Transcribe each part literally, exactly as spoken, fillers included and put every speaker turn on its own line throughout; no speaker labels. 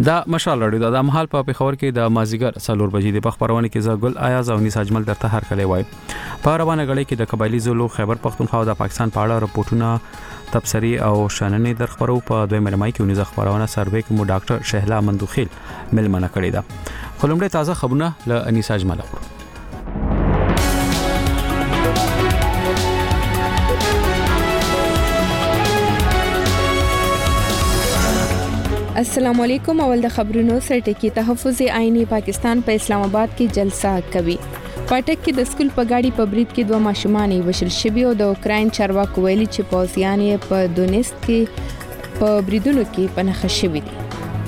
دا مشال رادیو د مهال په پیښور کې د مازیګر څلور بجې د خبرونه کې زګل آیاز او نس اجمل درته هر کله وای په روانه غړي کې د قبایلی زلو خیبر پختونخوا او د پاکستان په اړه راپورټونه تبصری او شاننې در خبرو په دوی مرمای کې ونیزه خبرونه سروې کې مو ډاکټر شهلا مندوخیل ملمنه کړی دا خلمړې تازه خبرونه ل انیس اجمل اورو.
السلام علیکم. اول د خبرونو سره ټکی تحفظ آئینی پاکستان په اسلام آباد کې جلسه کوي. پټک کې د سکول په گاډي په برید کې دوه ماشومان وشل شوي او د اوکراین چارواکو ویلي چې پوځیان یې په دونیسک کې په بریدونو کې پنهخ شوي دي.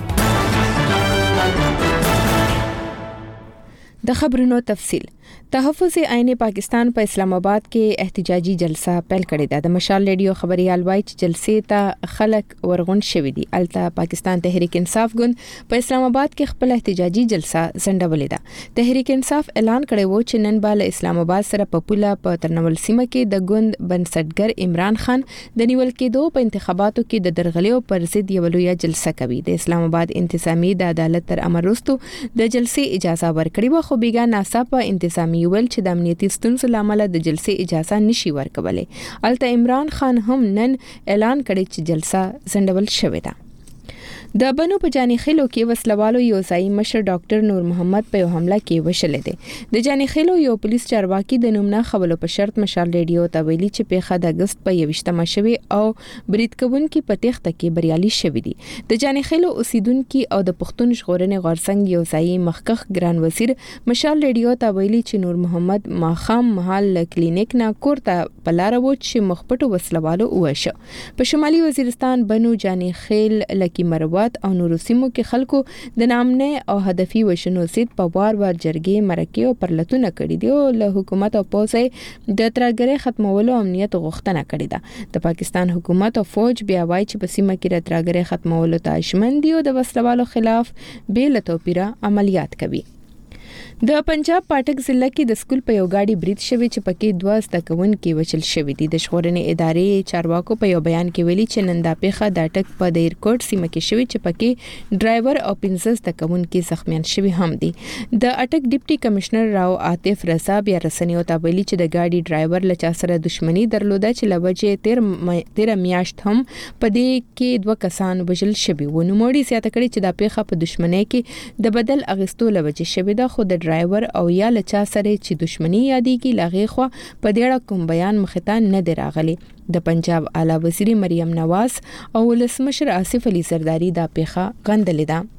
د خبرونو تفصیل. تحفظ آئینی پاکستان په اسلام آباد کې احتجاجي جلسه پیل کړې ده. د مشال ریډیو خبريال وایي چې جلسې ته خلک ورغون شوي دي. الته پاکستان تحریک انصاف ګوند په اسلام آباد کې خپل احتجاجي جلسه ځنډولې ده. تحریک انصاف اعلان کړی و چې نن به له اسلام آباد سره په پوله په ترنول سیمه کې د ګوند بنسټګر عمران خان د نیول کېدو په انتخاباتو کې د درغلیو پر ضد یو لوی جلسه کوي. د اسلام آباد انتظامی د عدالت تر امر وروسته د جلسې اجازه ورکړې و، خو بیګا ناڅاپه انتظامی ویل چې د امنیتي ستونزو لامل د جلسې اجازه نشي ورکولای. الته عمران خان هم نن اعلان کړی چې جلسه ځنډول شوې ده. د بنو په جاني خیلو کې وسلوالو یو ځای مشر ډاکټر نور محمد په حمله کې وشلې ده. د جاني خیلو یو پولیس چارواکي د نومنه خبرو په شرط مشال ریډیو ته ویلي چې په د اگست په یوشتمه شوي او برید کوونکي په تخته کې بریالي شوي دي. د جاني خیلو اوسیدونکو او د پښتون ژغورنې غورڅنګ یو ځای مخکخ ګران وزیر مشال ریډیو ته ویلي چې نور محمد ماخام محل کلینیک نه کوړه په لار و چې مخپټو وسلوالو وشه. په شمالي وزیرستان بنو جاني خیل لکی مروه او نورو سیمو کې خلکو د نامنه او هدفي وشنو سید په وار وار جرګې مرکې او پرلتونه کړې دي او له حکومت او پوځي د ترګرې ختمولو امنیت غوښتنه کړې ده. د پاکستان حکومت او فوج بیا وایي چې په سیمه کې د ترګرې ختمولو ته اشمن دي او د وسلوالو خلاف بیل توپیره عملیات کوي. د پنجاب پاټک ضلع کې د سکول په یو گاډي برید شوی چې پکې دوه زده کوونکي وشل شوي دي. د ژغورنې ادارې چارواکو په یو بیان کې ویلي چې نن دا پیښه د اټک په د ایرکوټ سیمه کې شوی چې پکې ډرایور او پنځه زده کوونکي زخمیان شوي هم دي. د اټک ډیپټي کمشنر راو عاطف رضا بیا رسنیو ته ویلي چې د گاډي ډرایور له چا سره دښمنی درلوده چې لوجه تیر میاشت هم په دې کې دوه کسان وژل شوي و. نو موړي زیاته کړي چې دا پیښه په دښمنۍ کې د بدل اغستو لوجه شوی ده، خو د ډرایور او یا لچا سره چې دښمنی یادېږي لاغې خو په دېړه کوم بیان مخته نه دی راغلی. د پنجاب اعلی وزیر مریم نواز او ولسمشر آصف علي زرداری دا پیښه غندلې ده.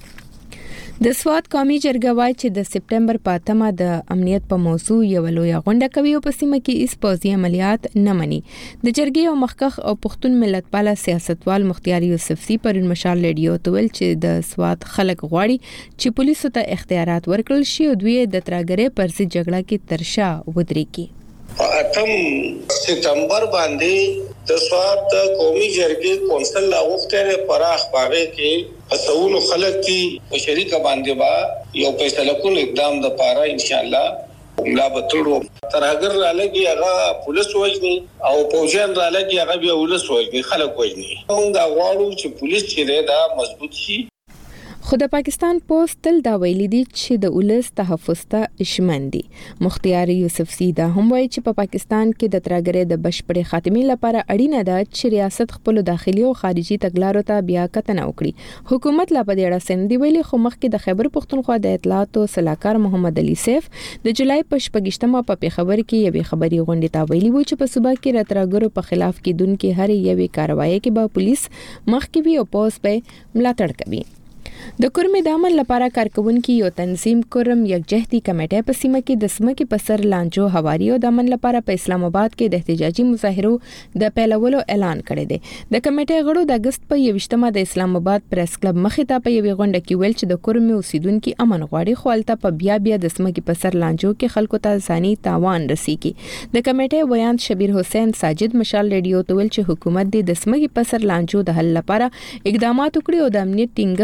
د سواد قومي جرګه وايي چې د سپټمبر په اتمه د امنیت په موضوع یو لوی غونډه کوي او په سیمه کې اس پوځي عملیات نه مني. د جرګې او مخکخ او پښتون ملتپاله سیاستوال مختار یوسفزي پر مشال ریډیو ته ویل چې د سواد خلک غواړي چې پولیسو ته اختیارات ورکړل شي او دوی د ترګرې پر ضد جګړه کې ترشا ودرېږي.
اتم سپتمبر باندې د سواد قومي جرګې کونسل لا وختره پراخ باغې کې اسونو خلک کې په شریک باندې با یو فیصله کول اقدام د پاره ان شاء الله لا بتړو ترګر را لګي هغه پولیس وژني او پوجان را لګي هغه بیا ولس وژني خلک وژني. موږ غواړو چې پولیس چې دا مضبوط شي.
خو د پاکستان پوسټ تل دا ویلي دي چې د ولس تحفظ ته اشمن دي. مختار یوسفزي دا هم وایي چې په پاکستان کې د ترګرې د بشپړې خاتمې لپاره اړینه ده چې ریاست خپل داخلي او خارجي تګلارو ته بیا کتنه وکړي. حکومت لا په دې اړه سندې ویلي، خو مخکې د خیبر پښتونخوا د اطلاعات او صلاحکار محمد علي سیف د جولای په شپږشتمه په پیښور کې یوې خبري غونډې ته ویلي و چې په صوبه کې د ترګرو په خلاف کېدونکې هر یوې کاروایی کې به پولیس مخکې وي او پولیس به ملاتړ کوي. د کورمې د عمل لپاره کارکونکو یو تنظیم کورم یکجهتي کمیټه په سیمه کې د سمکې په سر لانجو هواري او د عمل لپاره په اسلام آباد کې د احتجاجي مظاهرو د پیلولو اعلان کړی دی. د کمیټې غړو د اگست په یوشتمه د اسلام آباد پریس کلب مخې ته په یوې غونډه کې ویل چې د کورمې اوسیدونکو امن غواړي، خو الته په بیا بیا د سمکې په سر لانجو کې خلکو ته ځاني تاوان رسیږي. د کمیټې ویان شبیر حسین ساجد مشال ریډیو ته ویل چې حکومت د سمکې په سر لانجو د حل لپاره اقدامات وکړي او د امنیت ټینګښت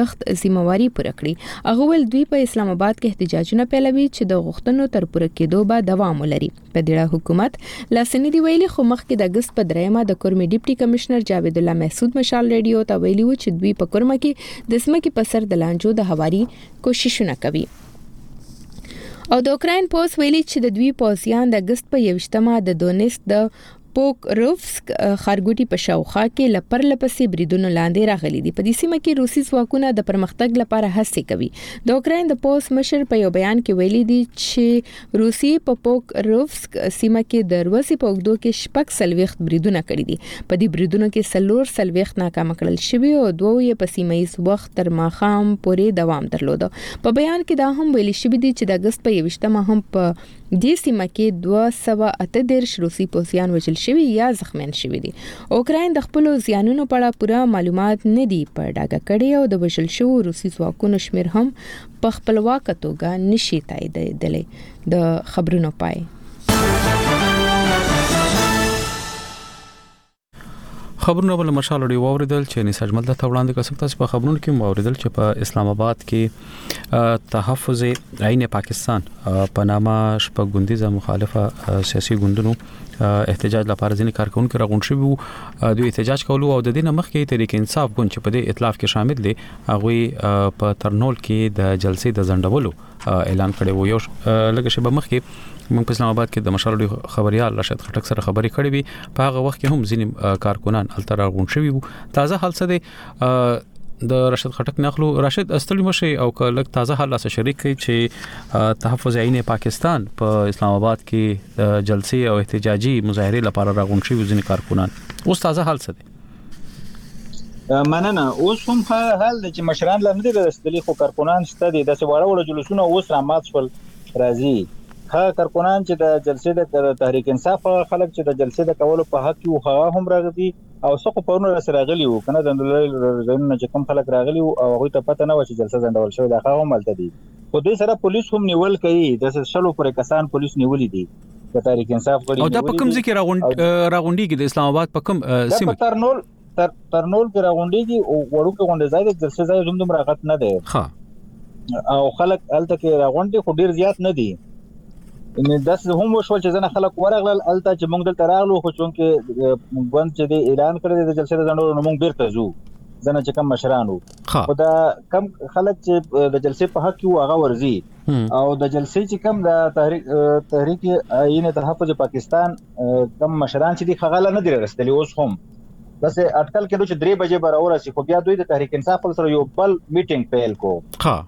سیمواري پوره کړی. هغه ول دوی په اسلام آباد کې احتجاجونه پیلوي چې د غوښتنو تر پوره کېدو به دوام ولري. په دې حکومت لاسنی دی ویلي خو مخکې د اگست په دریمه د کورمي ډیپټي کمشنر جاوید الله محسود مشال ریډیو ته ویلي و چې دوی په کورمه کې د سمکې په سر د لانجو د هواري کوششونه کوي. او د اوکراین پوس ویلي چې د دوی پوزیان د اگست په یوشتمه د دونیس د پوکروفسک خارګوټي په شاوخوا کې لپر لپسې بریدونو لاندې راغلي دي. په دې سیمه کې روسي ځواکونه د پرمختګ لپاره هڅې کوي. د اوکراین د پوس مشر په یو بیان کې ویلي دي چې روسي په پوکروفسک سیمه کې د روسي په اوګدو کې شپږ سلويخت بریدونه کړي دي. په دې بریدونو کې سلور سلويخت ناکام کړل شوی او دوه یې په سیمایي وخت تر ماخام پورې دوام درلود. په بیان کې دا هم ویلي شوی دي چې د اگست په یوشتمه هم په دې سیمه کې دوه سوه اته دیرش روسي پوځیان وژل شوی یا زخمیان شوی دي. اوکراین د خپل زیانونو په اړه پوره معلومات نه دي په ډاګه کړي او د وژل شوو روسي ځواکونو شمیر هم په خپلواک توګه نشي تاییدېدلی. د خبرونو پای
خبرونه بل مشال دی ووردل چې نساج مل د توړاندې کسب تاسو په خبرونو کې ووردل چې په اسلام آباد کې تحفظ عین پاکستان په نامه شپږ مخالفه سیاسي ګوندونو احتجاج لپاره ځینې کارکونکو راغون شوي وو. دوی احتجاج کولو او د دې نه مخکې تحریک انصاف ګوند چې په دې ائتلاف کې شامل دي هغه په ترنول کې د جلسې د ځنډولو اعلان کړی وو. یو لږ شی به مخکې موږ په اسلام آباد کې د مشال خبريال راشد خټک سره خبرې کړې وي. په هغه وخت کې هم ځینې کارکونان التر راغون شوي وو. تازه حال څه دی د راشد خټک نخلو راشد استلی مشي او کلک تازه حال سره شریک کی چې تحفظ عین پاکستان په اسلام آباد کې جلسې او احتجاجي مظاهره لپاره راغون شوي ځینې کارکونان. اوس تازه حال څه دی؟
مننه. اوس هم حال د چې مشران لمدي رسېدلي خو کارکونان شته دي د سواره وړ جلوسونه اوس رامات شول راځي. ها کارکونان چې د جلسې د تحریک انصاف خلک چې د جلسې د کولو په حق یو هغه هم راغلي او څوک په ورونو سره راغلي وو کنه د زینو چې کوم خلک راغلي او هغه ته پته نه و چې جلسه ځنډول شوی دا هغه ملته دي. خو دوی سره پولیس هم نیول کوي د شلو پرې کسان پولیس نیولې دي د تحریک انصاف غړي.
او دا په کوم ځکه راغونډي کې د اسلام آباد په کوم سیمه
ترنول ترنول کې راغونډي او وړوکه غونډه ځای د جلسه ځای زوم دوم راغت نه دی. ها او خلک الته کې راغونډي خو ډیر زیات نه دي. ان داس هم وشول چې ځنه خلک ورغلل الته چې موږ دلته راغلو خو چونکې غوند چې دی اعلان کړی د جلسې د ځنډولو نو موږ بیرته ځو ځنه چې کم مشرانو خو دا کم خلک چې د جلسې په حق یو هغه ورزي او د جلسې چې کم د تحریک تحریک عین تحفظ پاکستان کم مشران چې دی خغاله نه دی رسېدلی. اوس هم بس اټکل کېدو چې درې بجې به راورسي خو بیا دوی د تحریک انصاف سره یو بل میټینګ پیل کو.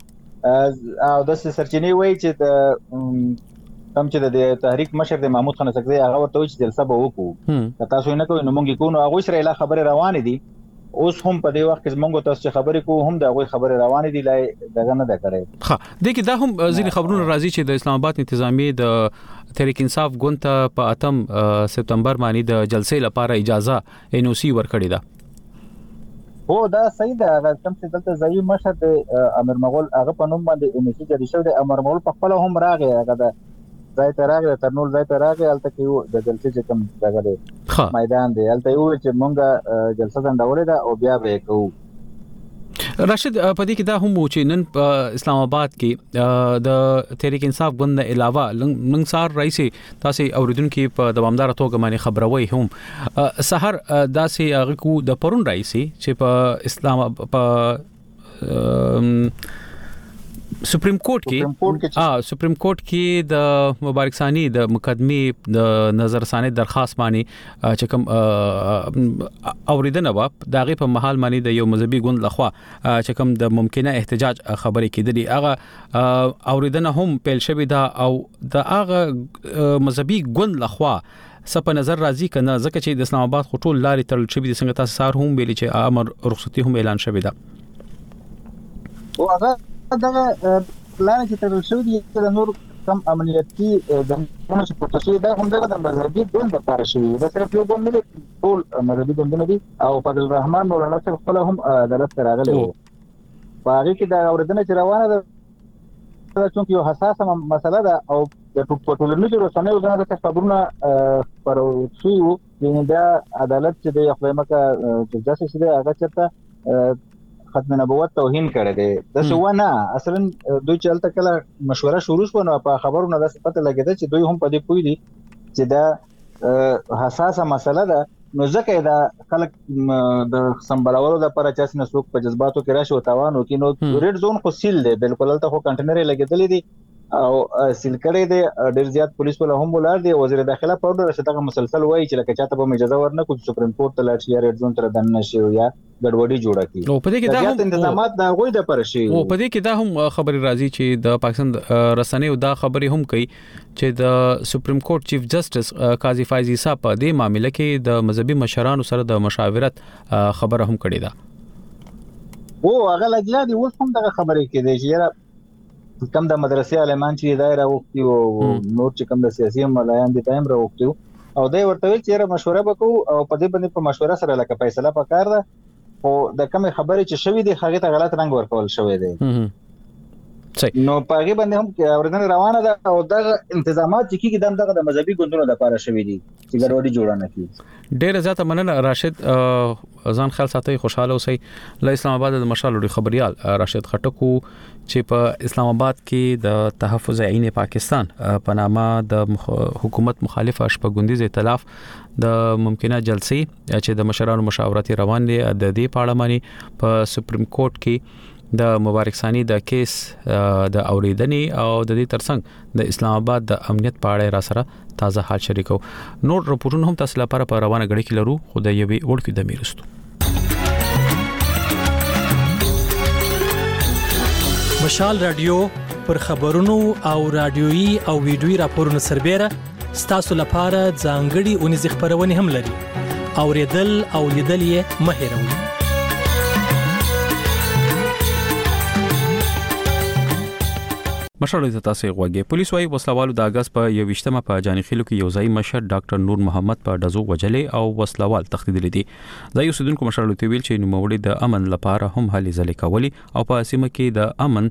ها او د سرچینې وای چې د کم چې د تحریک مشر د محمود خان سکزی هغه ورته چې جلسه به وکړو تاسو نه کوئ نو مونږ کو نو هغه سره لا خبره روانه دي. اوس هم په دې وخت کې مونږ تاسو خبرې کو هم د هغه خبره روانه دي لای دغه نه ده کړی.
ها د کې دا هم ځینې خبرونه راځي چې د اسلام آباد انتظامی د تحریک انصاف ګوند ته په اتم سپتمبر باندې د جلسې لپاره اجازه ان او سی ورکړې ده.
هو دا صحیح ده. هغه کوم چې دلته ځای مشر د امر مغول هغه په نوم باندې ان او سی جری شو د امر مغول په خپل هم راغی هغه د ځای ته راغی ترنول ځای ته راغی الته کې د جلسې چې کوم ځای دی میدان دی الته یو چې مونږه جلسه ځنډولې ده او بیا به کوو.
راشد په دې کې دا هم و چې نن په اسلام آباد کې د تحریک انصاف ګوند علاوه نن سار رئیس تاسو اوریدونکو په دوامدار توګه باندې خبروي هم سحر داسې هغه کو د پرون رئیس چې په اسلام په سپریم کورټ کې اه سپریم کورټ کې د مبارک ثانی د مقدمه د نظر ثانی درخواست باندې چې کوم اوریدنه و دغه په محل باندې د یو مذهبي ګوند لخوا چې کوم د ممکنه احتجاج خبرې کېدلې هغه اوریدنه هم پیل شوې ده او د هغه مذهبي ګوند لخوا سپه نظر راځي کنه ځکه چې د اسلام آباد خټول لارې تړل شوې دي څنګه تاسو سار هم ویلي چې امر رخصتي هم اعلان شوې ده.
او هغه دغه پلان چې تر شو دي د نور کم عملیاتي د موږ په تاسو دا هم دغه مذهبي ګوند لپاره شوی دا صرف یو ګوند نه ټول مذهبي ګوندونه دي او فضل الرحمن مولانا صاحب خپل هم عدالت راغلی و په هغه کې دا اوریدنه چې روانه ده چې یو حساسه مسله ده او د ټولنیزو رسنیو غوښتنه خبرونه پر شوی و چې دا عدالت چې د خپل مکه چې جاسي شي هغه چرته ختم نبوت توهین کړی دی د څه ونه اصلا دوی چلته کله مشوره شروع شو نو په خبرونه د پته لګیده چې دوی هم په دې پوي دي چې دا حساسه مسله ده نو ځکه دا خلک د سمبالولو د پر چاس نه سوق په جذباتو کې راشي او توانو کې نو ریډ زون خو سیل دی بالکل الته خو کنټینر لګیدل دي او سیل کړي دي ډېر زیات پولیس ولا هم ولر دي وزیر داخله پاوډر شته مسلسل وایي چې لکه چاته به اجازه ورنه کوم سپریم کورټ ته لاړ شي یا ریډ زون تر دننه شي یا ګډوډي جوړه کی
او په دې کې دا هم
انتظامات دا غوي د پر شي
او په دې کې دا هم خبري راځي چې د پاکستان رسنیو دا خبري هم کوي چې د سپریم کورټ چیف جسټس قاضي فایز عیسی په دې معاملې کې د مذهبي مشرانو سره د مشاورت خبره هم کړې ده
او هغه لګیا دي اوس هم دا خبرې کې دي چې کم د مدرسې عالمان چې دایره وختي او نور چې کم د سیاسي ملایان دي تایم راوختي او دای ورته چې مشوره وکړو او په دې باندې په مشوره سره لکه فیصله پکار ده او د کوم خبرې چې شوې دي هغه ته غلط رنګ ورکول شوی دی نو پاګې باندې هم اوردن روانه ده او د انتظامات چې کیږي دغه د مذهبي ګوندونو لپاره شوی دي چې ګډوډي جوړه نه کیږي
ډېر زیاته مننه راشد ځان خیال ساتي خوشاله اوسئ له اسلام آباد د مشال لوري خبريال راشد خټکو چې په اسلام آباد کې د تحفظ عین پاکستان په نامه د حکومت مخالف شپږوندیز ائتلاف د ممکنه جلسې چې د مشرانو مشاورتي روان دي د دې پاړه باندې په سپریم کورټ کې د مبارک ثانی د کیس د اوریدنې او د دې ترڅنګ د اسلام آباد د امنیت په اړه را سره تازه حال شریکو نور رپورټونه هم تاسو لپاره په روانه غړي کې لرو خو د یوې وړکې د میرستو
مشال رادیو پر خبرونو او رادیوي او ویډیوي راپورونو سربېره ستاسو لپاره ځانګړي اونیز خبرونه هم لري اوریدل او لیدل یې مه هېروئ
مشر تاسو غوږی پولیس وايي وسلوالو د اگست په یوشتمه په جانخیلو کې یو ځای مشر ډاکټر نور محمد په دزو وجلې او وسلوال تخدیدل دي ځای اوسیدونکو مشر لوی ویل چې نوموړي د امن لپاره هم هلي ځلې کولی او په سیمه کې د امن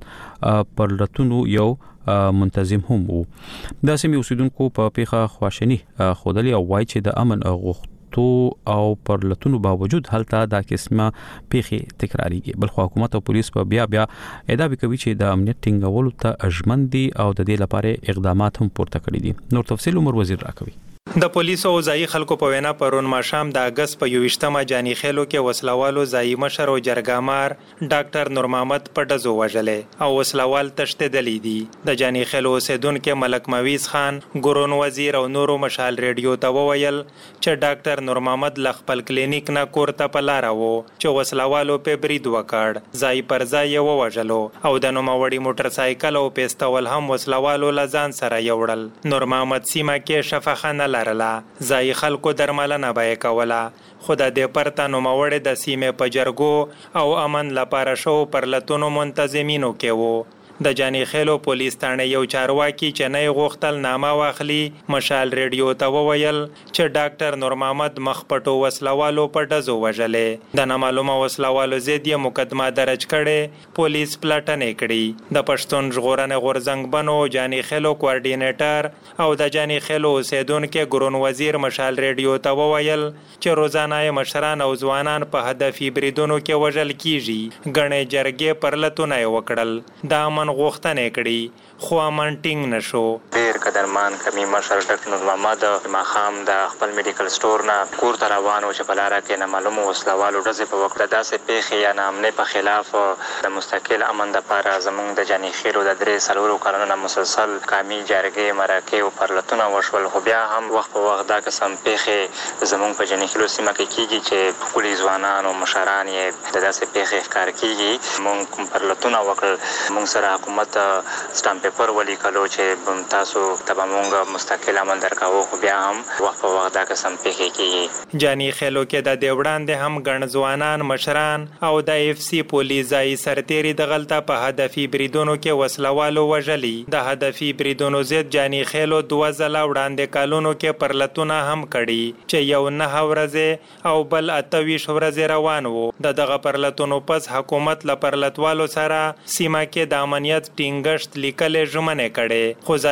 پر لټونو یو منتظم هم وو د سیمه اوسیدونکو په پیخه خواشنی خودلی او وای چې د امن غوښتنه او پر لټونو باوجود هلته دا قسمه پیخي تکراریږي بل خو حکومت او پولیس په بیا بیا ادعا کوي چې د امنیت ټینګولو ته اجمن دي او د دې لپاره اقدامات هم پورته کړی دي نور تفصیل عمر وزیر راکوي
د پولیسو او ځای خلکو په وینا پرون ماښام د اگست په یوشتمه جانی خېلو کې وسلوالو ځای مشر او جرګامار ډاکټر نور محمد په دزو وژلې او وسلوال تشتدلې دي د جانی خېلو اوسیدونکو ملک مویز خان ګورون وزیر او نورو مشال ریډیو ته وویل چې ډاکټر نور محمد ل خپل کلینیک نه کورته په لار وو چې وسلوالو په برید وکړ ځای پر ځای ووژلو او د نوموړي موټر سایکل او پیستول هم وسلوالو لزان سره یوړل نور محمد سیمه کې شفاخانه لرله ځای خلکو درملنه به کوله خو د دې پرته نوموړي د سیمې په جرګو او امن لپاره شو پر لټونو منتظمینو کې وو د جانی خېلو پولیس ثانه یو چارواکي چې نه غوښتل نامه واخلي مشال ریډیو ته وویل چې ډاکټر نور محمد مخپټو وسلوالو په دزو وژلې د نامعلومه وسلوالو ضد یې مقدمه درج کړي پولیس پلاټنې کړي د پښتون ژغورنې غورزنګ بنو جانی خېلو کوارډینیټر او د جانی خېلو اوسیدونکو ګورون وزیر مشال ریډیو ته وویل چې روزانه مشران او ځوانان په هدفي بریدونو کې وژل کیږي غنې جرګې پر لټونه وکړل د امن غوښتنه کړي خو امن ټینګ نشو
ډیر قدرمان کمی مشر ډاکټر نور محمد ماخام د خپل میډیکل سٹور نه کور ته روانو چې په لاره کې نه معلومه وسلوالو ډزې په وکړه داسې پیښې یا نامنې په خلاف د مستقل امن لپاره زموږ د جانی خېلو د درې څلورو کلونو مسلسل قامي جرګې مرکې او پرلتونه وشول خو بیا هم وخت په وخت دا قسم پیښې زموږ په جانی خېلو سیمه کې کیږي چې ټول ځوانان او مشران یې د داسې پیښې ښکار کیږي موږ پرلتونه وکړل موږ سره حکومت سټامپ پیپر ولیکلو چې تاسو تبه مونږ مستقل عمل درکاو خو بیا هم وخت په وخت دا قسم پیښې کیږي
جانی خېلو کې د دې وړاندې هم ګڼ ځوانان مشران او د اف سی پولیس ځای سرتيري د غلطه په هدفي بریدونو کې وسلوالو وژلي د هدفي بریدونو ضد جانی خېلو دوه ځله وړاندې کالونو کې پرلتونه هم کړي چې یو نه ورځې او بل اتويش ورځې روان وو د دغه پرلتونو پس حکومت ل پرلتوالو سره سیمه کې د امنیت ټینګښت لیکل ژمنه کړي خو ځای مشران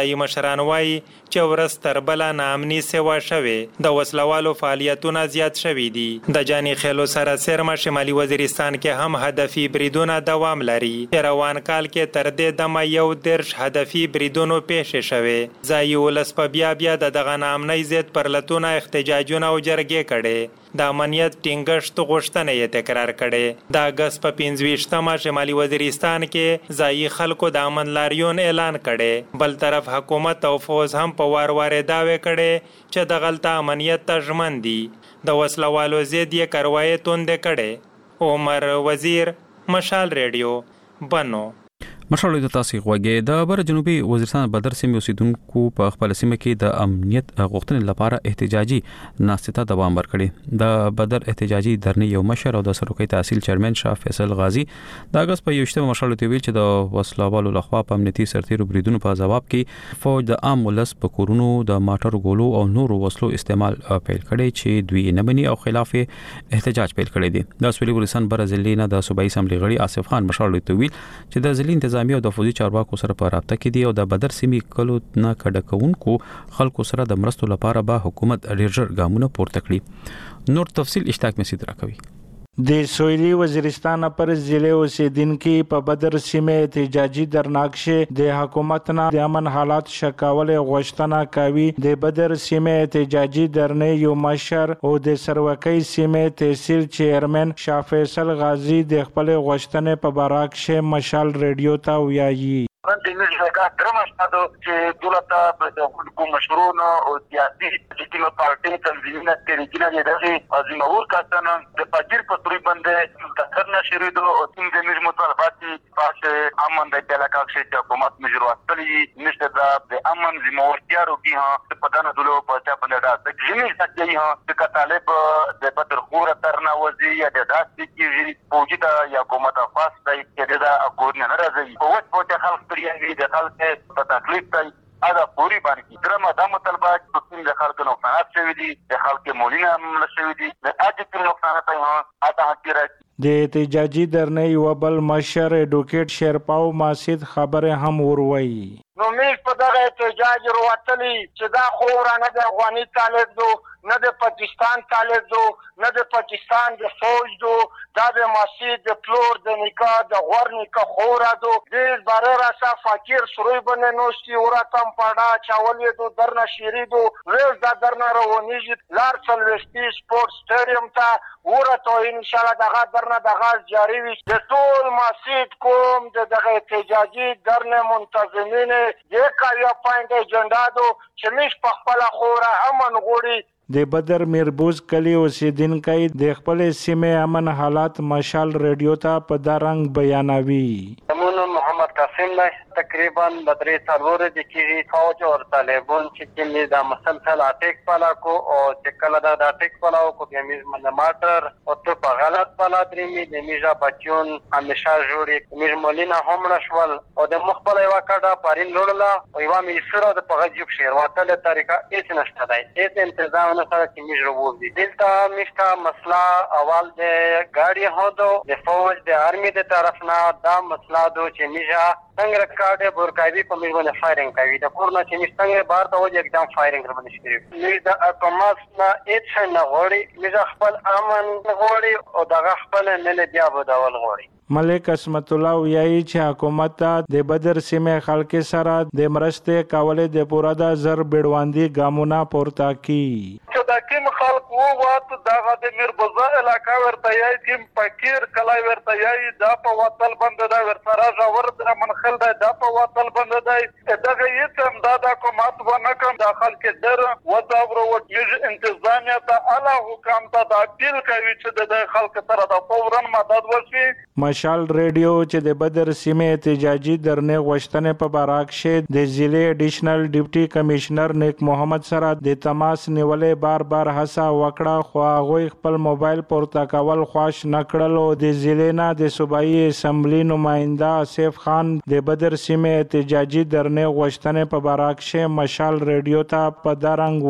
ډاکټران وایي چې ورځ تر بله ناامني سیوا شوې د وسلوالو فعالیتونه زیات شوي دي. د جاني خیلو سره سرمه شمالي وزیرستان کې هم هدفي بریدونه دوام لري. روان کال کې تر دې دمه یو دېرش هدفي بریدونو پیښې شوې. ځایي ولس په بیا بیا د دغه ناامنۍ ضد پرلتونه احتجاجونه او جرګې کړې. د امنیت ټینګښت غوښتنه یې تکرار کړې. د اګست په پنځه ویشتمه شمالي وزیرستان کې ځایي خلکو د امن لاریون اعلان کړي. بل طرف حکومت او فوز هم په وار وار دعوې کړي چې د غلطه امنیت ته ژمن دي. د وسلوالو ضد یې کاروایي توندې کړي. عمر وزیر، مشال ریډیو، بنو.
مشال د تاسو غوږی د بر جنوبي وزیرستان بدر سیمې اوسیدونکو په خپل سیمه کې د امنیت غوښتنې لپاره احتجاجي ناستې دوام ورکړي. د بدر احتجاجي درنې یو مشر او د سروکي تحصیل چیرمن شاه فیصل غازی د اگست په یوشتمه مشال ته ویل چې د وسلوالو لخوا په امنیتي سرتیرو بریدونو په جواب کې فوج د عام ولس په کورونو د ماټر ګولو او نورو وسلو استعمال پیل کړي چې دوی نه مني او خلاف احتجاج پیل کړي دي. د سویلي وزیرستان بر ضلع نه د صوبایي اسمبلی غړي آصف خان مشال ته ویل چې د ضلع انتظامی او د فوجي چارواکو سره په رابطه کې دي او د بدر سیمې کلو نه کډکونکو خلکو سره د مرستو لپاره به حکومت ډیر ژر ګامونه پورته کړي. نور تفصیل اشتاق مسید راکوي.
د سویلي وزیرستان پر ضلع اوسیدونکو په بدر سیمه احتجاجي درناکشه د حکومت نه د امن حالات شکاول غوښتنه کوي. د بدر سیمه احتجاجي درنې یو مشر او د سروکي سیمه تحصیل چیرمن شاه فیصل غازی د خپل غوښتنې په باراکشه مشال ریډیو ته ویایي.
د نړیوال درمشتو چې دولت د حکومت مشرونه او سیاسي حکومت پارټي تنظیمونه تریجنه دغه ازمور کسانه د پاجر په توري باندې تکر نشری دو او څنګه موږ مطالبات پاشه امن د علاقې چې حکومت مجرو اصلي نشته د امن زموږ روغي ها په دانه دلو په چا باندې دا د جنې سچي ها د طالب د بدر خور ترنا وزي یا د داسې کیږي فوجي د حکومت خاص دی چې دا اکور نه راځي په وخت په خلک یعنی د خلک په تکلیف دی ادا پوری باندې درمه د مطالبات په څنګه خلک نقصانات شوي دي د خلک مولینه هم شوي دي د اجتماعي نقصانات هم اته حقیقت
د احتجاجي درنې یو بل مشر اډوکیټ شیرپاو ماسید خبره هم وروي.
نو موږ په دغه احتجاج وروتلی چې دا خو ورانه د افغاني طالب دو نه د پاکستان طالب دو نه د پاکستان د فوج دو دا د ماسید د پلور د نکاح د غور نکاح خورا دو د باره راسا فقیر سروی بنه نوشتی وراتم پادا چاولی دو درنا شیری دو ریز دا درنا روانیجی لار سلوستی سپورت سټیډیم تا وراتو انشاءالله دغه درنا دغه جاری وي. د ټول ماسید کوم د دغه احتجاجي درنه منتظمین د کایا پاینټ ایجنډا دو چې مش په خپل خورا امن غوړي.
د بدر میربوز کلی اوسیدونکو د خپل سیمه امن حالات مشال ریډیو ته په دارنګ بیانوي.
مونږ محمد قاسم نه تقریبا بدري سرور د کی فوج او طالبان چې کله دا مسلسل اٹیک پالا کو او چې کله دا اٹیک پالاو کو د میز من ماټر او ته په غلط پالا درې د میجا بچون همیشه جوړي میز مولینا هم رشول او د مخبل یو کډه پارین لړلا او یو می سره د پغجب شیر وتل طریقه هیڅ نشته دی هیڅ تنظیم نه سره چې میز روو دي دلته مشکا مسله اول د ګاډي هودو د فوج د ارمي د طرف نه دا مسله دو چې میجا څنګه کاټه بورکایي په میز باندې فایرینګ کوي د پورنا چې میز څنګه بار ته وځي एकदम فایرینګ باندې شروع میز د اقامت نه هیڅ نه غوړي میز خپل امن غوړي او دغه خپل نه بیا بدول غوړي.
ملک اسمت الله ویایي چې حکومت د بدر سیمه خلک سره د مرستې کولې د پوره د زر بیړواندي ګامونه پورته کی.
چې دا کوم خلک وو وات دغه د میربوزا علاقې ورته یای کوم فقیر کلای ورته یای دا په وطن باندې دا ورسره جوړ در منخل دا دا په وطن باندې دا دغه یې هم دا د حکومت ونه کوم د خلک در و دا ورو وجه انتظامیه ته الله حکم ته د اپیل کوي چې د خلک سره د فورن مدد وشي.
مشال ریډیو چې د بدر سیمه احتجاجي درنې غوښتنې په باراکشه د ضلع اډیشنل ډیپټي کمشنر نیک محمد سره د تماس نیولې بار بار هڅه وکړه خو هغه خپل موبایل پورته کول خوښ نکړل او د ضلع نه د صوبایي اسمبلی نماینده آصف خان د بدر سیمه احتجاجي درنې غوښتنې په باراکشه مشال ریډیو ته په دارنګ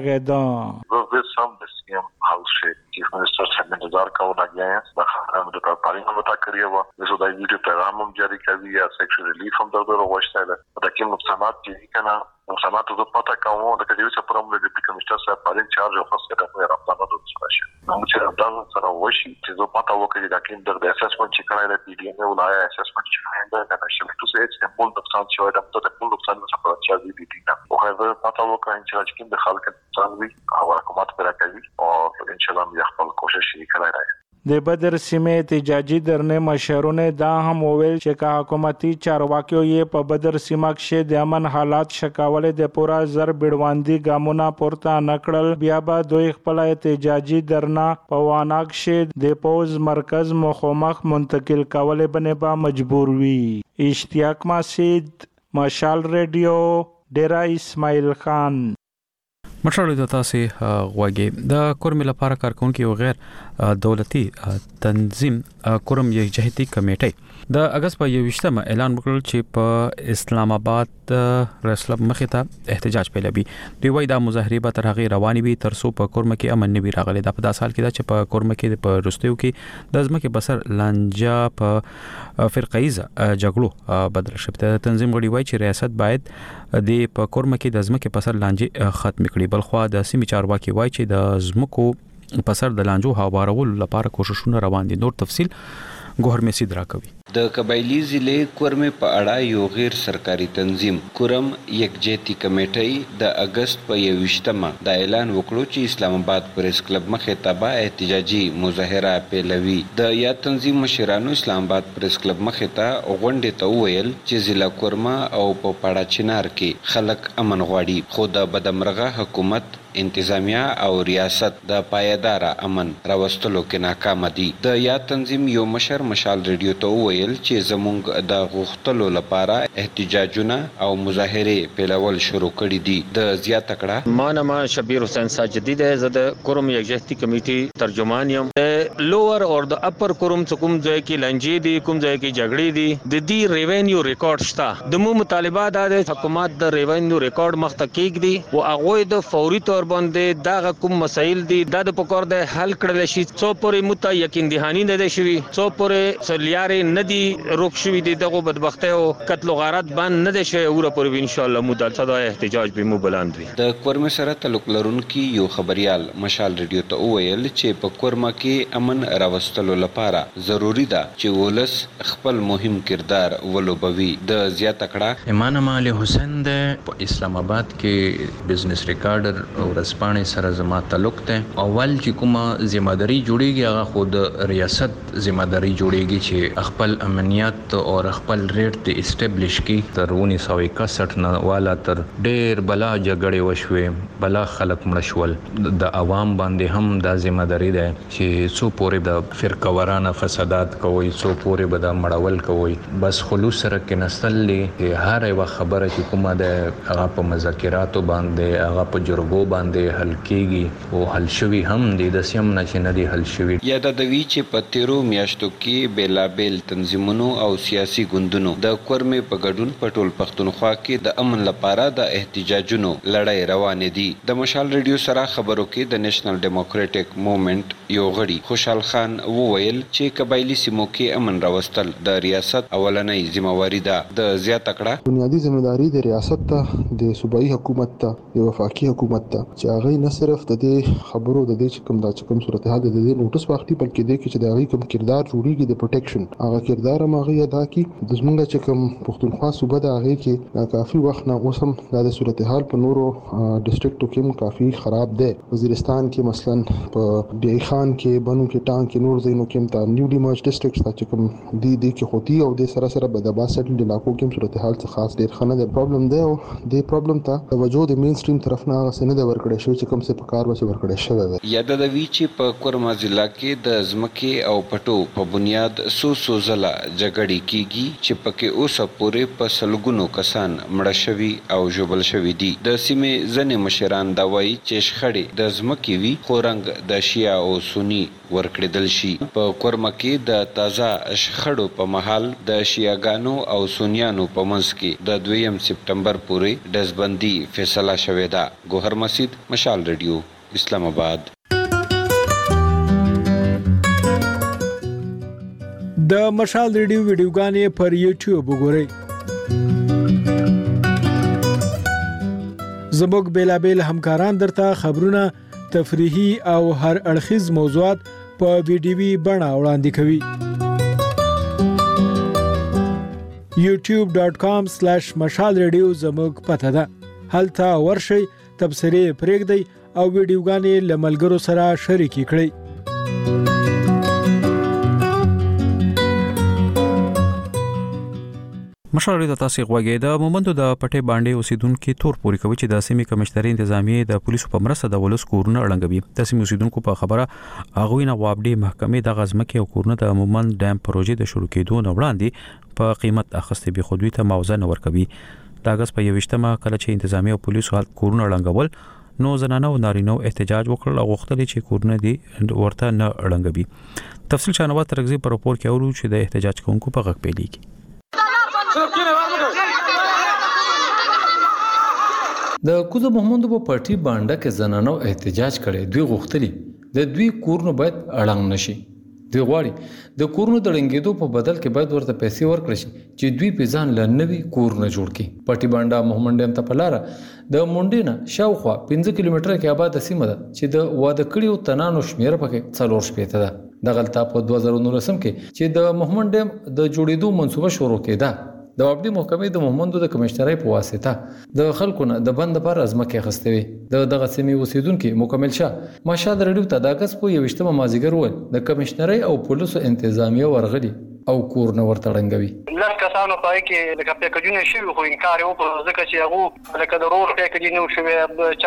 وژغېده.
हाउस से chief minister से इंतजार का होना गया है हम तो तारीख में बता करिए वो जैसे दा वीडियो पैगाम हम जारी कर दिया सेक्शन रिलीफ हम दर दर वॉइस है ताकि नुकसानात जी का ना سمات زه پته کوم د کډیو څخه پرم د ډیپټي کمشنر صاحب پالین چارج او خاص کړه راپورنه د څه شي نو چې دا سره وشي چې زه پته وکړم دا کې د اسسمنت چې کړای د پی ډی ام او لای اسسمنت چې هنده دا نشم تو سه چې مول د څان چې دا ته د مول د څان څخه چې دی دي نه او هغه پته وکړم چې چې د خلک څنګه وي او حکومت پر راکوي او ان شاء الله موږ خپل کوشش وکړای.
د بدر سیمې احتجاجي درنې مشرونه دا هم وویل چې کا حکومتي چارواکیو یې په بدر سیمه کې د امن حالات شکاولې د پورا زر بډواندي ګامونه پورته نکړل بیا به دوی خپل احتجاجي درنا په واناک کې د پوز مرکز مخامخ منتقل کولې بنه به مجبور وي. اشتیاق مسعود، مشال ریډیو، ډیرا اسماعیل خان.
مشرانو د تاسو غواګي د کورم لپاره کارکونکو او غیر دولتي تنظیم کورم یک جهتي کمیټه د اگست په یوشتمه اعلان وکړ چې په اسلام آباد رسلب مخې ته احتجاج پیلوي. دوی وایي دا مظاهره به تر هغه رواني وي تر څو په کورم کې امن نه وي راغلی. دا په داسې حال کې دا چې په کورم کې په رستیو کې د ځمکې بسر لانجا په فرقایزه جګړو بدل شوه. تنظیم غړي وایي چې ریاست باید د په کورم کې د ځمکې بسر لانجې ختم کړي. بلخوا د سیمې چارواکي وایي چې د ځمکو پسر د لانجو هوارولو لپاره کوششونه روان دي. نور تفصيل ګوهر میسید راکوي.
د قبایلی ضلع کورم په اړه یو غیر سرکاري تنظیم کورم یکجهتي کمیټه د اگست په یوشتمه د اعلان وکړو چې اسلام آباد پریس کلب مخې ته به احتجاجي مظاهره پیلوي. د یا تنظیم مشرانو اسلام آباد پریس کلب مخې ته غونډه ته ویل چې ضلع کورم او په پاړه چنار کې خلک امن غواړي خو د بدمرغه حکومت انتظامیه او ریاست د پایدار امن راوستلو کې ناکام دي. د یا تنظیم یو مشر مشال ریډیو ته ویل چې زموږ د غوښتلو لپاره احتجاجونه او مظاهره پیلول شروع کړي دي. د زیاته کړه
ما نام شبیر حسین ساجدی ده. زه د کورم یکجهتي کمیټې ترجمان یم. د لوور او د اپر کورم کوم ځای کې لنجې دي کوم ځای کې جګړې دي د دې ریوینیو ریکارډ شته. د مو مطالبات د حکومت د ریوینیو ریکارډ مخ ته کېږي او هغه د فوري تور باندې دا کوم مسایل دي د پکور د حل کړل شي. څو پورې مت یقین دهانی نه دي شوی څو پورې سلیارې ندي روک شوی دي دغه بدبختی او قتل و غارت باندې نه دي شي او پورې ان شاء الله مدل صدا احتجاج به مو بلند وي.
د کورم سره تعلق لرونکي یو خبريال مشال ریډیو ته ویل چې په کورم کې امن راوستلو لپاره ضروری ده چې ولس خپل مهم کردار ولوبوي. د زیاته کړه
ایمان مال حسین د اسلام آباد کې بزنس ریکارډر او رسپانې سره زما تعلق ته اول چې کومه ځماداري جوړیږي هغه خود ریاست ځماداري جوړیږي چې خپل امنیت او خپل ریټ د اسټابلیش کی تر انیس سو اکسઠ نه والا تر ډېر بلا جګړې وشوي بلا خلک مړ شول. د عوام باندې هم د ځماداري ده چې څو پورې د فرقه ورانه فسادات کوي څو پورې به د مړول کوي. بس خلوص سره کې نسل لی هر یو خبره چې کومه ده هغه په مذاکراتو باندې هغه په جرګو باندې حل کېږي او حل شوی هم دي د سیم نه چې نه دي حل شوی.
یا د دوی چې په تیرو میاشتو کې بیلابل تنظیمونو او سیاسي ګوندونو د کورمې په ګډون په ټول پښتونخوا کې د امن لپاره د احتجاجونو لړۍ روانې دي. د مشال ریډیو سره خبرو کې د نېشنل ډیموکراټک موومېنټ یو غړي خوشحال خان وویل چې قبایلی سیمو کې امن راوستل د ریاست اولنۍ ذمہواری ده. د زیاته کړه
بنیادی ذمہداري د ریاست ته د صوبایي حکومت ته د وفاقي حکومت ته چې هغه نه صرف د دې خبرو د دې چې کوم د کوم صورتحال د دې نوټس واخلي بلکې د کې چې د هغه کوم کردار جوړیږي د پروټیکشن هغه کردار هم هغه ادا کی. د زمونږ چې کوم پښتونخوا صوبه د هغه کې کافي وخت نه اوس هم د صورتحال په نورو ډیسټریکټو کې کافي خراب ده. وزیرستان کې مثلا په ډی خان کې بنو کې ټانګ کې نور زینو کې ته نیو ډیمرج ډیسټریکټ چې کوم دی دی کې خوتی او د سره سره د با سټل علاقو کې صورتحال څخه خاص ډیر خنه د پرابلم ده او د پرابلم ته توجه د مین سټریم طرف نه هغه سند ورکړی شو چې کوم څه په کار وسه ورکړی شوی.
یاد د وی چې په کورم ضلع کې د ځمکې او پټو په بنیاد سو سو زله جګړې کیږي چې پکې اوس پورې په سلګونو کسان مړه شوي او ژوبل شوي دي. د سیمې ځنې مشران دا وایي چې شخړې د ځمکې وي خو رنګ د شیعه او سنی ورکړدل شي. په کورم کې د تازه شخړو په محل د شیعاګانو او سنیانو په منځ کې د دویم سپټمبر پورې ډزبندي فیصله شوې ده. ګوهر مسعود، مشال ریډیو، اسلام آباد.
د مشال ریډیو ویډیوګانې پر یوټیوب وګورئ. زموږ بیلابل همکاران درته خبرونه، تفریحي او هر اړخیز موضوعات په ویډیوي بڼه وړاندې کوي. یوټیوب ډاٹ کام سلیش مشال ریډیو زموږ پته ده. هلته ورشئ، تبصرې پرېږدئ او ویډیوګانې له ملګرو سره شریکې کړئ.
مشاورې د تاسو غوږی د مومندو د پټې باندې اوسیدونکو تور پوری کوي چې د سیمې کمشنري انتظامیه د پولیسو په مرسته د ولس کورونه اړنګوي. د سیمې اوسیدونکو په خبره هغه نه وابډي محکمې د غزمکه او کورونه د مومند ډیم پروژې د شروع کېدو نه وړاندې په قیمت اخستې به خودوي ته معاوضه نه ورکوي. د اگست په یوشتمه کله چې انتظامیه او پولیسو حالت کورونه اړنګول، نو زنانه او نارینه احتجاج وکړل او غوښتل چې کورونه دي ورته نه اړنګوي. تفصیل شانوات ترغزي پر راپور کې اورو چې د احتجاج کوونکو په غږ پیلېږي.
د کوزو محمود په پارټي باندې کې زنانو احتجاج کړي. دوی غوښتلي د دوی کورونه باید اړنګ نشي. دوی غواړي د کورونو د ړنګېدو په بدل کې باید ورته پیسې ورکړي چې دوی په ځان لنوي کورونه جوړ کړي. پارټي باندې محمد ډیم ته پلاره د مونډینا شاوخوا پنځه کیلومتره کې آباد سیمه ده چې د واده کړیو تنانو شمیر پکې څلور شپېته ده. د غلطه په دوه زره نولسم کې چې د محمد ډیم د جوړېدو منصوبه شروع کېده، د وابډي محکمې د مومندو د کمشنرۍ په واسطه د خلکو نه د بند پر ازمکه خستوي. د دغه سیمې اوسیدونکو مکمل شه مشهد ریډیو ته د اگست په یوشتمه مازیګر ول د کمشنرۍ او پولیسو انتظامیه ورغلي او کور نه ورته ړنګوي.
لږ کسانو پای کې لکه پیکجونه شي خو انکار وکړ ځکه چې هغه لکه د رور پیکج نه شوی، چا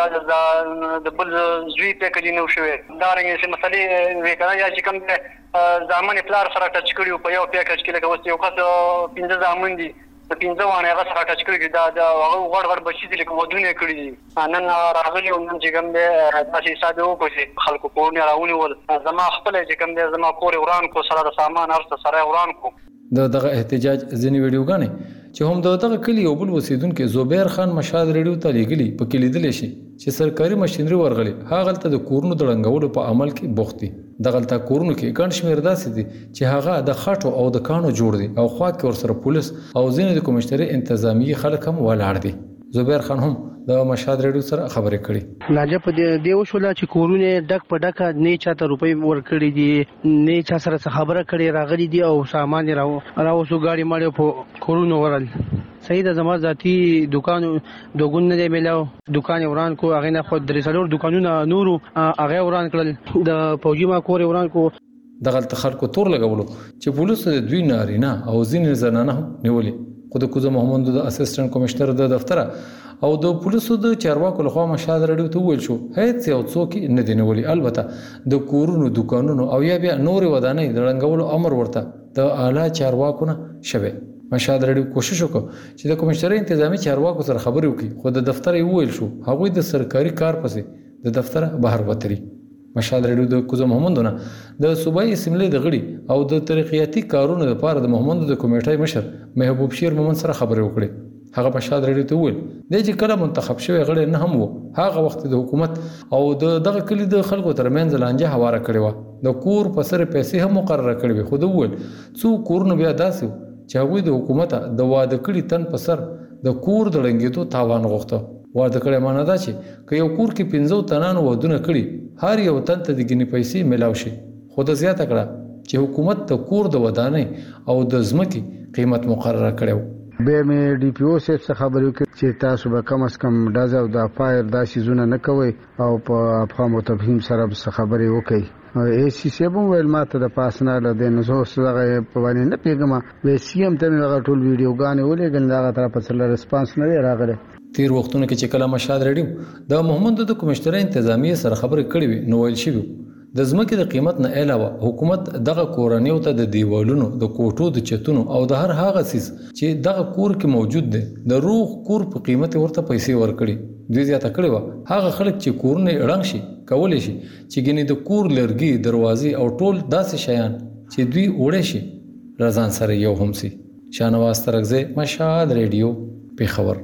د بل زوی پیکج نه شوی. دا رنګ چې مسلې وکړه یا چې کوم ځامن پلار سره ټچ کړیو په یو پیکج کې لکه وسته یو خاص پنځه ځامن دي د پنځه وانه هغه سره ټچ کړی دا د هغه غړ غړ بچی دي لکه ودونه کړی دي. نن راغلی او نن چې کوم د تاسو حساب وکړي خلکو کورونه راونی ول زما خپل چې کوم د زما کور وران کو سره د سامان ارسته سره وران کو.
د دغه احتجاج ځینې ویډیوګانې چې هم دغه کلی یو بل اوسیدونکو زوبیر خان مشهد ریډیو ته لیږلي پکې لیدل شي چې سرکاري ماشينري ورغلي هغه ته د کورونو د ړنګولو په عمل کې بوختي. دغه ته کورونو کې ګڼ شمیر داسې دي چې هغه د خاطو او د کانو جوړ دي او خوا کې ورسره پولیس او ځینې د کمشنري انتظامیه خلک هم ولاړ دي. زوبیر خان هم د مشهد ریډیو سره خبرې کړي.
لاجه په دې وشوله چې کورونه ډک په ډک نه چاته روپۍ ورکړي دي، نه چا سره خبره کړي راغلي دي او سامان راو راوسو غاړي ماړو په کورونو ورل. صحیح ده، زما ذاتی دکان دوګون نه دی ملاو، دکان وران کو هغه نه خود درې څلور دکانونه نورو هغه وران کړل، د پوجي ما کور وران کو.
دغه خلکو تور لګولو چې پولیس د دوی نارینه او ځینې زنانه نیولې. خو د کوزو محمود د اسسټنټ کمشنر د دفتر او د پولیسو د چارواکو لخوا مشهد ریډیو ته ویل شو هیڅ یو څوک نه دی نیولې. البته د کورونو دکانونو او یا بیا نور ودانۍ د رنګولو امر ورته د اعلی چارواکو نه شوه. مشهد ریډیو کوشش وکړ چې د کمشنري انتظامی چارواکو سره خبرې وکړي، خو د دفتر یې ویل شو هغه د سرکاري کار پسې د دفتر بهر وتري. مشهد ریډیو د کوزو محمودونه د صوبایي اسمبلی د غړي او د ترقیاتي کارونو لپاره د محمود د کمیټې مشر محبوب شیر مومن سره خبرې وکړي. هغه مشهد ریډیو ته ویل د چې کله منتخب شوی غړي نه هم وو، هغه وخت د حکومت او د دغه کلی د خلکو ترمنځ لانجه هواره کړې و، د کور په سر پیسې هم مقرره کړې وي. خو د ویل څو کورونه بیا داسې چې هغه د حکومت د واده کړي تن په سر د کور د لنګېدو تاوان غوښته. واده کړي معنی دا چې که یو کور کې پنځه تنانو ودونه کړي هر یو تن ته د ګنې پیسې ملاو شي. خو د زیاته کړه چې حکومت د کور د ودانۍ او د ځمکې قیمت مقرره کړو.
به مې ډي پی او صاحب څخه خبرې وکړې چې تاسو به کم از کم ډاز او د فایر داسې زونه نه کوي او په افهام او تفهیم سره به خبرې وکړي. ای سی سی به ویل ماته د پاسنه له د نزو سره په باندې نه پیګم وې سی ام ته مې هغه ټول ویډیوګانې ولېګل دا طرف سره ریسپانس نه راغله.
تیر وختونو کې چې کله مشهد ریډیو د محمود د کمشنري انتظامیه سره خبرې کړې وي نو ویل شي د ځمکې د قیمت نه علاوه حکومت دغه کورنیو ته د دیوالونو د کوټو د چتونو او د هر هغه سیس چې دغه کور کې موجود دی د روغ کور په قیمت ورته پیسې ورکړي. دوی زیاته کړې و هغه خلک چې کورونه اړنګ شي کولای شي چې ګنې د کور لرګي دروازې او ټول داسې شیان چې دوی وړي شي رضان سره یو هم سي. شانواز ترغزه مشهد ریډیو پیښور.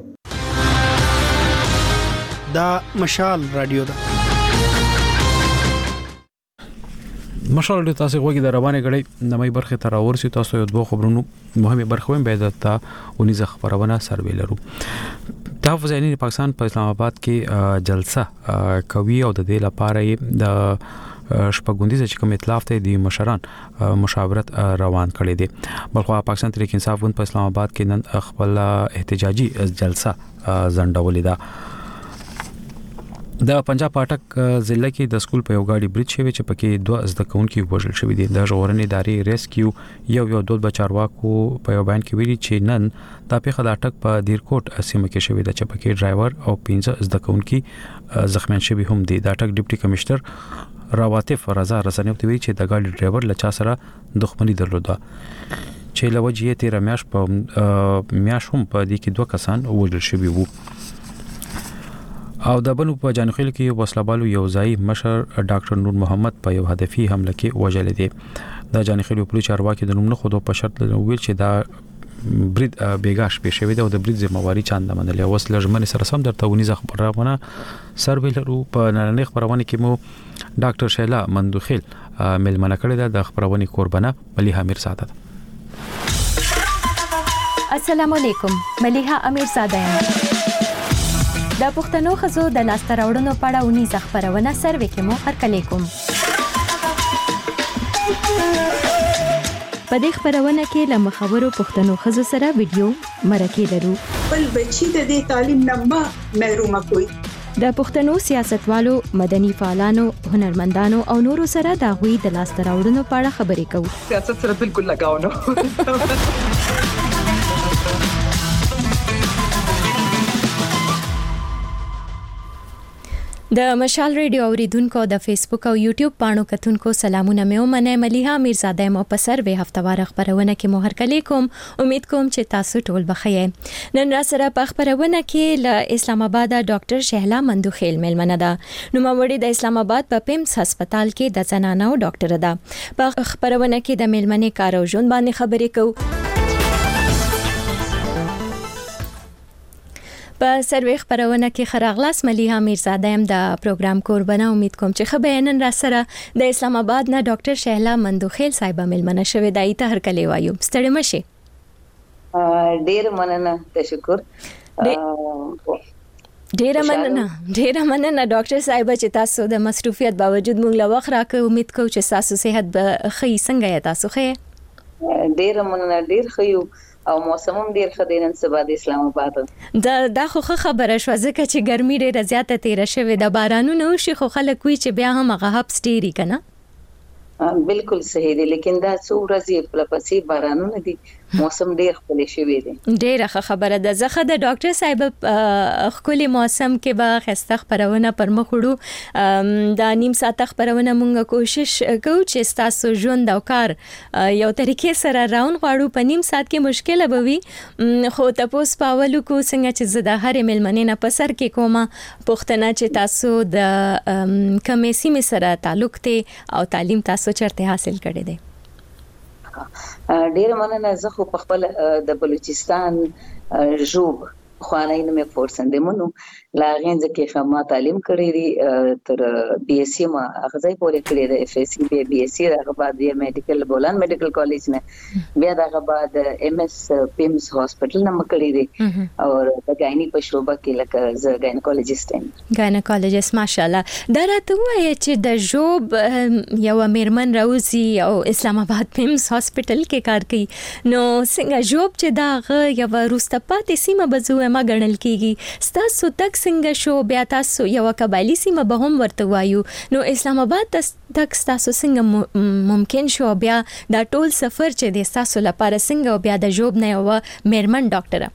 دا مشال رادیو ده.
مشال رادیو تاسو غوږی د روانه غړي نمای برخه تر اورسي تاسو یو دوه خبرونو مهمه برخه ویم به د تا ونیزه خبرونه سروي لرو. تحفظ عینی پاکستان په اسلام آباد کې جلسه کوي او د دې لپاره د شپږوندیزه چې کوم ائتلاف ته د مشران مشاورت روان کړي دي. بلخو پاکستان تحریک انصاف ګوند په اسلام آباد کې نن خپل احتجاجي جلسه ځنډولې ده. د پنجاب پاټک ضلع کې د سکول په یو غاډي بریټ شوی چې پکې دوه زده کوونکي وژل شوی دي. د ژغورنې ادارې ریسکیو یو یو دوه بچارواکو په یو بیان کې ویلي چې نن د پیښه د اټک په دیرکوټ سیمه کې شوی ده چې پکې ډرایور او پنځه زده کوونکي زخمیان شوی هم دي. د اټک ډیپټي کمشنر راواتف رضا رسنیو ته ویلي چې د غاډي ډرایور له چا سره دښمنی درلوده چې لوجې تیر میاش په میاش هم په دې کې دوه کسان وژل شوی وو. او د بنو په جانخیل کې وسلبالو یو ځای مشر ډاکټر نور محمد په یو هدفي حمله کې وژل دي. د جانخیل پولیس چارواکي د نوم نه خود په شرط ویل چې دا برید بیګاش به شوی دی او د برید ذمہواری چاند منلې. وسله ژمنه سره سم درته ونیزه خبرونه سرویلرو په نړۍ خبرونه کې مو ډاکټر شیلا مندوخیل ملمنه کړی د خبرونه قربانه مليحه امیر سعادت.
السلام علیکم، مليحه امیر سعادت. د پښتنو خزو د لاسته راوړنو په اړه ونی خبرونه سروې کې مو هرکلی کوم. په دې خبرونه کې له مخاورو پښتنو خزو سره ویډیو مرکه لرو.
بل بچی د دې تعلیم نه ما محروم کوي.
د پښتنو سیاستوالو، مدني فعالانو، هنرمندانو او نورو سره د غوي د لاسته راوړنو په اړه خبرې کوو.
سیاست سره بالکل لگاو نه.
د مشال ریډیو اوریدونکو د فیسبوک او یوټیوب پاڼو کتونکو سلامونه مې ومنه. مليحه میرزاده مو په سروې هفتوار خبرونه کې مو هرکلی کوم. امید کوم چې تاسو ټول بخیر. نن را سره په خبرونه کې له اسلام آباد ډاکټر شهلا مندوخیل ملمنه ده. نو موري د اسلام آباد په پیمس هسپتال کې د زنانو ډاکټر ده. په خبرونه کې د ملمنې کار او ژوند باندې خبرې کوو. په سروې خبرونه کې خراغلاس مليحه میرزاده هم د پروګرام قربانه. امید کوم چې خبرونه را سره د اسلام آباد نه ډاکټر شهلا مندوخیل صاحب ملمنه شوی دای ته هرکلی وایو. ستړي مشي.
ډیر مننه، تشکر.
ډیر مننه ډیر مننه ډاکټر صاحب چې تاسو د مصروفیت باوجود مونږ له وخت راکړ. امید کوم چې تاسو صحت به ښه څنګه تاسو ښه.
ډیر مننه، ډیر ښه او موسم هم ډیر ښه دی نن سبا د اسلام آباد.
دا دا خو خبره شو ځکه چې ګرمي ډیره زیاته تیر شوه. د بارانونو شي خو خلک وی چې بیا هم هغه هب سټيري کنه.
بالکل صحیح دی، لیکن دا څو ورځې په لپسې بارانونه دي، موسم ډیر خپل شوی دی.
ډیره خبره ده. زخه د ډاکټر صاحب خولي موسم کې به خسته خبرونه پر مخ وړو. دا نیم ساعت خبرونه مونږه کوشش کوو چې تاسو ژوند او کار یو طریقې سره راون غواړو. په نیم ساعت کې مشکله به وي، خو تاسو پاولو کو څنګه چې زده هر ملمنې نه په سر کې کومه پښتنه چې تاسو د کمیسي می سره تعلق ته او تعلیم تاسو چرته حاصل کړی دی.
ډیر مننه. زه خو په خپل د بلوچستان ژوب خوانای نومې فورسنده مونو لا غینځ کې خما تعلیم کړی دی تر بي اس سي ما غځای پورې کړی دی. اف اس سي بي اس سي هغه بعد یې میډیکل بولان میډیکل کالج نه بیا هغه بعد ام اس پیمس هاسپټل نه مکړی دی او د غاینی په شوبه کې لکه ز غاینکولوژیست یم.
غاینکولوژیست ماشاءالله. دا راته وایي چې د ژوب یو میرمن راوځي او اسلام آباد پیمس هاسپټل کې کار کوي. نو څنګه ژوب چې دا یو وروسته پاتې سیمه بزو ما ګڼل کیږي. ستاسو تک څنګه شو بیا تاسو یو قبایلی سیمه به هم ورته وایو. نو اسلام آباد تک تاسو څنګه ممکن شو بیا دا ټول سفر چې د تاسو لپاره څنګه بیا د جوب نه یو میرمن ډاکټر؟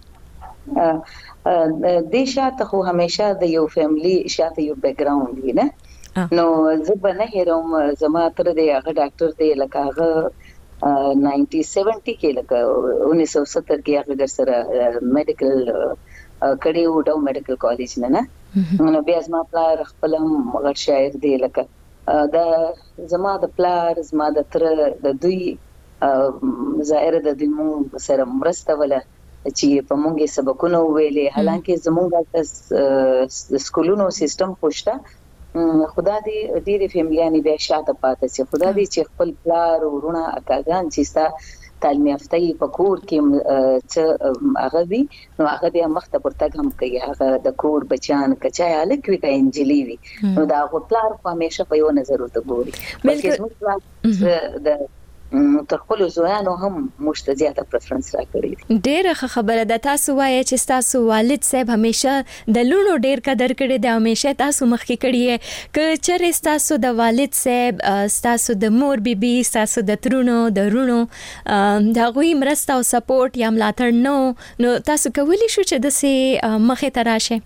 د شاته خو همیشه د یو فیملی شاته یو بیک گراوند وي نه. نو زه به نه هیروم زما تر دی هغه ډاکټر دی لکه هغه نائنٹین سیونٹی کې لکه انیس سو ستر کې هغه در سره میډیکل کړي وو ډاو میډیکل کالج نه نه. نو بیا زما پلار خپل هم غټ شاعر دی لکه دا زما د پلار زما د تر د دوی ظاهر د دوی مو سره مرسته ولا چې په مونږه سبقونه ویلې. حالانکه زمونږ د سکولونو سیستم خوشته خدا دې ډېر فیملیانی بیا شاته پاتې سي. خدا دې چې خپل پلار ورونه اکاګان چې ستا تعلیم یافته په کور کې چې هغه وي نو هغه بیا مخته پرتګ هم کوي هغه د کور بچان کچا الک وی کا انجلی وي نو دا غوړلار په همیشه په یو نظر ته ګوري بلکې د تر خپل زویانو هم مشتزیاته پریفرنس راکړي.
ډېر خبره ده. تاسو وایي چې تاسو والد صاحب همیشه د لونو ډېر قدر کړی دی، همیشه تاسو مخکې کړی یې که چېرې تاسو د والد صاحب تاسو د مور بیبي تاسو د ترونو د رونو د هغوی مرسته او سپورټ یا ملاتړ نو نو تاسو کولی شو چې داسې مخې ته راشه؟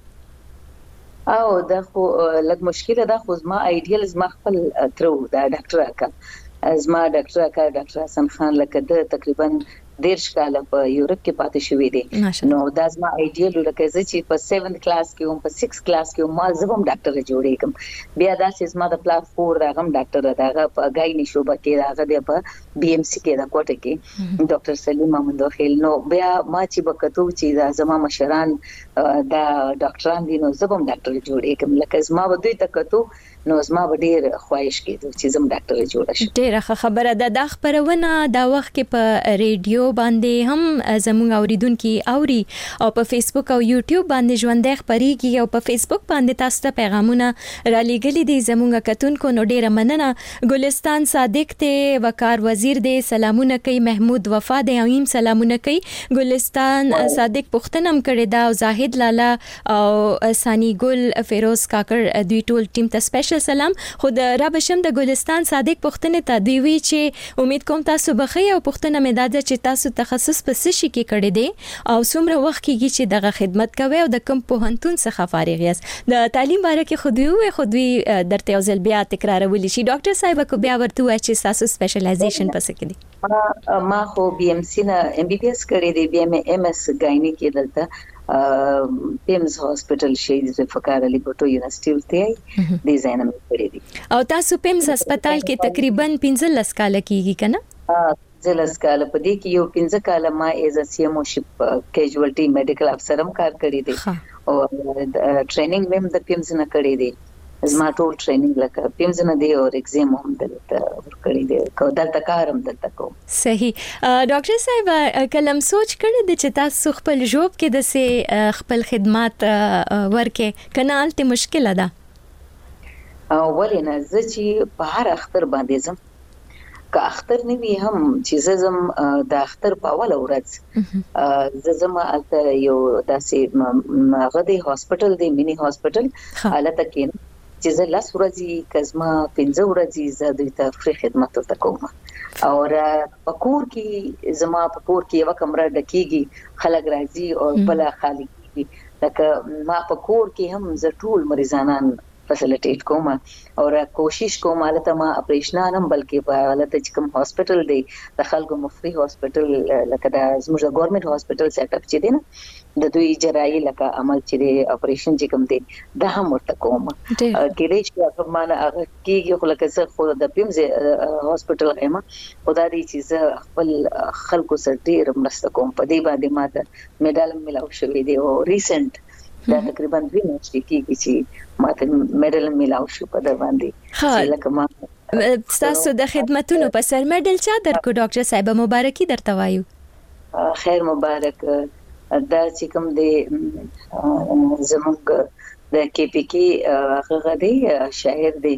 او دا خو لږ مشکله ده، خو زما ایډیل زما خپل ترو دا ډاکټر اکا زما ډاکټر اکا ډاکټر حسن خان لکه د تقریبا دیرش کاله په یورپ کې پاتې شوې دي نو دا زما ایډیل لکه زه چې په سیونث کلاس کې هم په سکس کلاس کې هم ما زبم ډاکټر جوړېږم. بیا دا چې زما د پلار فور راغم ډاکټر داغه په غایني شوبه کې راغه بیا په بي ام سي کې دا کوټه کې ډاکټر سلیم محمد خیل نو بیا ما چې بکتو چې دا زما مشران دا ډاکټران دي نو زبم ډاکټر جوړېږم لکه زما ودوی تکتو نو زما ډېر خواهش کېدو چې زم ډاکټر جوړ شم.
ډېر خبره ده. دا خبرونه دا وخت کې په ریډیو باندې هم زموږ اوریدونکو اوري او په فیسبوک او یوټیوب باندې ژوندۍ خبريږي او په فیسبوک باندې تاسو ته پیغامونه را لېږلي دي زموږ کتونکو نو ډېر مننه. ګلستان صادق ته وقار وزیر دې سلامونه کوي، محمود وفا دې اویم سلامونه کوي، ګلستان صادق پښتنم کړي دا او زاهد لالا او سانی ګل فیروز کاکړ دوی ټول ټیم ته سپیشل سلام. خود را بشم د ګلستان صادق پښتنه ته دی وی چې امید کوم تاسو بخي او پښتنه مې داده چې تاسو تخصص په څه شي کې کړی دی او څومره وخت کېږي چې دغه خدمت کوي او د کوم پوهنتون څخه فارغ یاست. د تعلیم باره کې خو دوی خو دوی درته یو ځل بیا تکرارولي شي. ډاکټر صاحب کو بیا ورته وایي چې تاسو سپیشلایزیشن پس کې دي؟
ما خو بي ام سي نه ام بي بي اس کړی دی، بیا مې ام اس غایني کې دلته پیمز هاسپټل شي د فقار علي بوټو یونیورسيټي ته ډیزاین مې کړی دی.
او تاسو پیمز هسپتال کې تقریبا پنځلس کال کېږي کنه؟
زلس کال په دې کې یو پنځه کال ما ایز ا سی ام او شپ کیجوالټي میډیکل افسر هم کار کړی دی او ټریننګ مې د پیمز نه کړی دی. زما ټول ټریننګ لکه پیمز نه دی او ایگزام هم دلته ورکړی دی کو دلته کارم دلته کوم.
صحیح. ډاکټر صاحب کلم سوچ کړی د چې تاسو خپل جوب کې د سه خپل خدمات ورکې کنال ته مشکله ده؟
ولې نه زه چې په هر اختر باندې زم که اختر نه وي هم چې زم د اختر په اول ورځ زه زم الته یو داسې غدي هاسپټل دی مینی هاسپټل الته کې چې زه لاس ورځي کزما پنځه ورځي زه د تفریح خدمت ورته کوم او په کور کې زما په کور کې یو کمره ډکیږي خلک راځي او بل خالی کیږي لکه ما په کور کې هم زه ټول مریضانان فیسیلیټیټ کوم او کوشش کوم البته ما اپریشنان هم بلکې په البته چې کوم هاسپټل دی د خلکو مفری هاسپټل لکه د زموږ د ګورنمنت هاسپټل سیټ اپ چې دی نه د دوی جراحي لکه عمل چې دی اپریشن چې کوم دی دا هم ورته کوم کېدای شي هغه معنا هغه کېږي خو لکه زه خو د پیمز هاسپټل غیم خدا دې چې زه خپل خلکو سره ډیر مرسته کوم په دې باندې ما ته میډال ملاو شوې دی او ریسنت دا تقریبا دوی میاشتې کېږي چې ماته میډل ملاو شو په در باندې لکه ما
تاسو د خدماتونو په سر میډل چا درکو ډاکټر صاحب مبارکي درته وایو.
خیر مبارک. دا چې کوم دی زموږ د کې پی کې هغه دی شاعر دی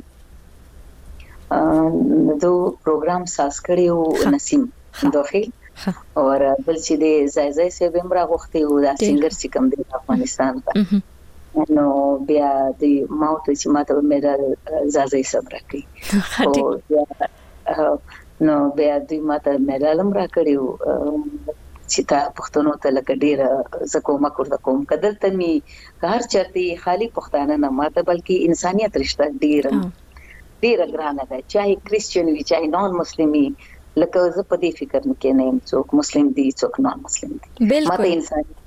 دو پروګرام ساز کړیو نسیم دوخیل او بل چې د زای زای سه بمرا غوښتي او دا سنگر چې کوم دی افغانستان ته نو بیا د ماوت چې ماته مې زازای صبر کوي نو بیا د ماته مېرالم را کړیو چې تا پښتنو ته لکه ډیر زکو مکر د کوم قدر ته می هر چرته خالی پښتانه نه ماته بلکې انسانيت رشتہ ډیر ډیر ګرانه ده چاهي کریسچن وي چاهي نان مسلمي لکه زه په دې فکر نه کې نه یم څوک مسلم دي څوک نان مسلم دي ماته انسان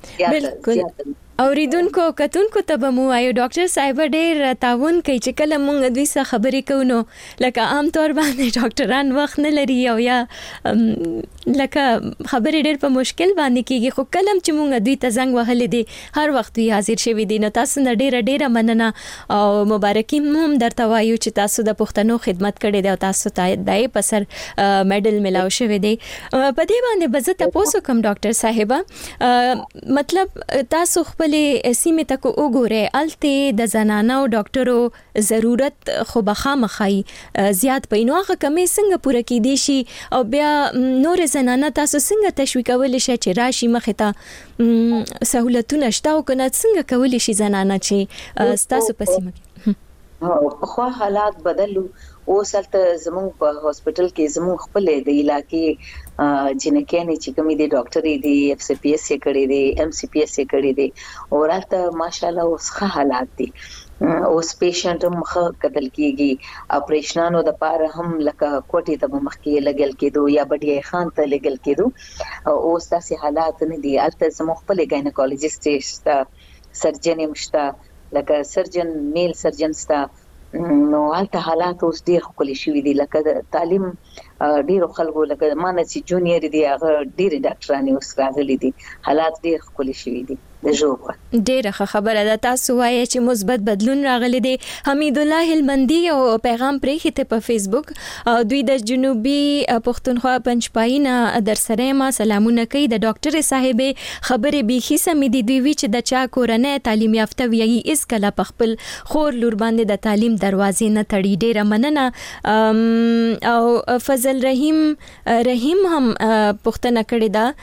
بالکل اوریدونکو کتونکو ته به مو وایو ډاکټر صاحب ډېر تعاون کوي چې کله مونږ دوی سره خبرې کوو نو لکه عام طور باندې ډاکټران وخت نه لري او یا لکه خبرې ډېر په مشکل باندې کیږي خو کله چې مونږ دوی ته زنګ وهلې دي هر وخت دوی حاضر شوي دي نو تاسو نه ډېره ډېره مننه او مبارکي هم درته وایو چې تاسو د پښتنو خدمت کړې ده او تاسو ته دای په سر میډل ملاو شوی دی په دې باندې به زه تاسو کوم ډاکټر صاحب مطلب تاسو خپل سیمه تک وګوره الته د زنانو ډاکټرو ضرورت خو بخامخای زیات پینوغه کمې څنګه پوره کیدي شي او بیا نور زنانه تاسو څنګه تشویقول شي چې راشي مخه ته سہولتونه شته او کنه څنګه کول شي زنانه چې تاسو په سیمه کې
په خو حالات بدلو او سلته زموږ په هاسپټل کې زموږ خپل د علاقې جنکانې چې کومې دي ډاکټرې دي اف سی پی ایس یې کړې دي ایم سی پی ایس یې کړې دي او راته ماشاءالله اوس ښه حالات دي اوس پیشنټ هم ښه کتل کیږي اپریشنانو د پاره هم لکه کوټې ته مخ کې لګل کېدو یا بډای خان ته لګل کېدو اوس تاسو حالات نه دي البته زموږ خپل ګاینیکولوژیست شته سرجن مشته لکه سرجن میل سرجن شته نو البته حالات اوس ډیر خولي شوې دي لکه تعلیم ډیر خلکو لکه مانه چې جونیئر دي هغه ډیر ډاکټرانه اوس راغلي دي حالات ډیر خولي شوې دي د جوړ
ډیره خبره ده تاسو وایي چې مثبت بدلون راغلی دی حمید الله هلمندي او پیغام پرې خته په فیسبوک دوی د جنوبي پښتونخوا پنځپاینه در سره ما سلامونه کوي د ډاکټر صاحب خبره بيخي سمې دي دوی چې د چا کورنۍ تعلیم یافته وي اس کله په خپل خور لور باندې د تعلیم دروازې نه تړي ډیره مننه او فضل رحیم رحیم هم پښتنه کړی دا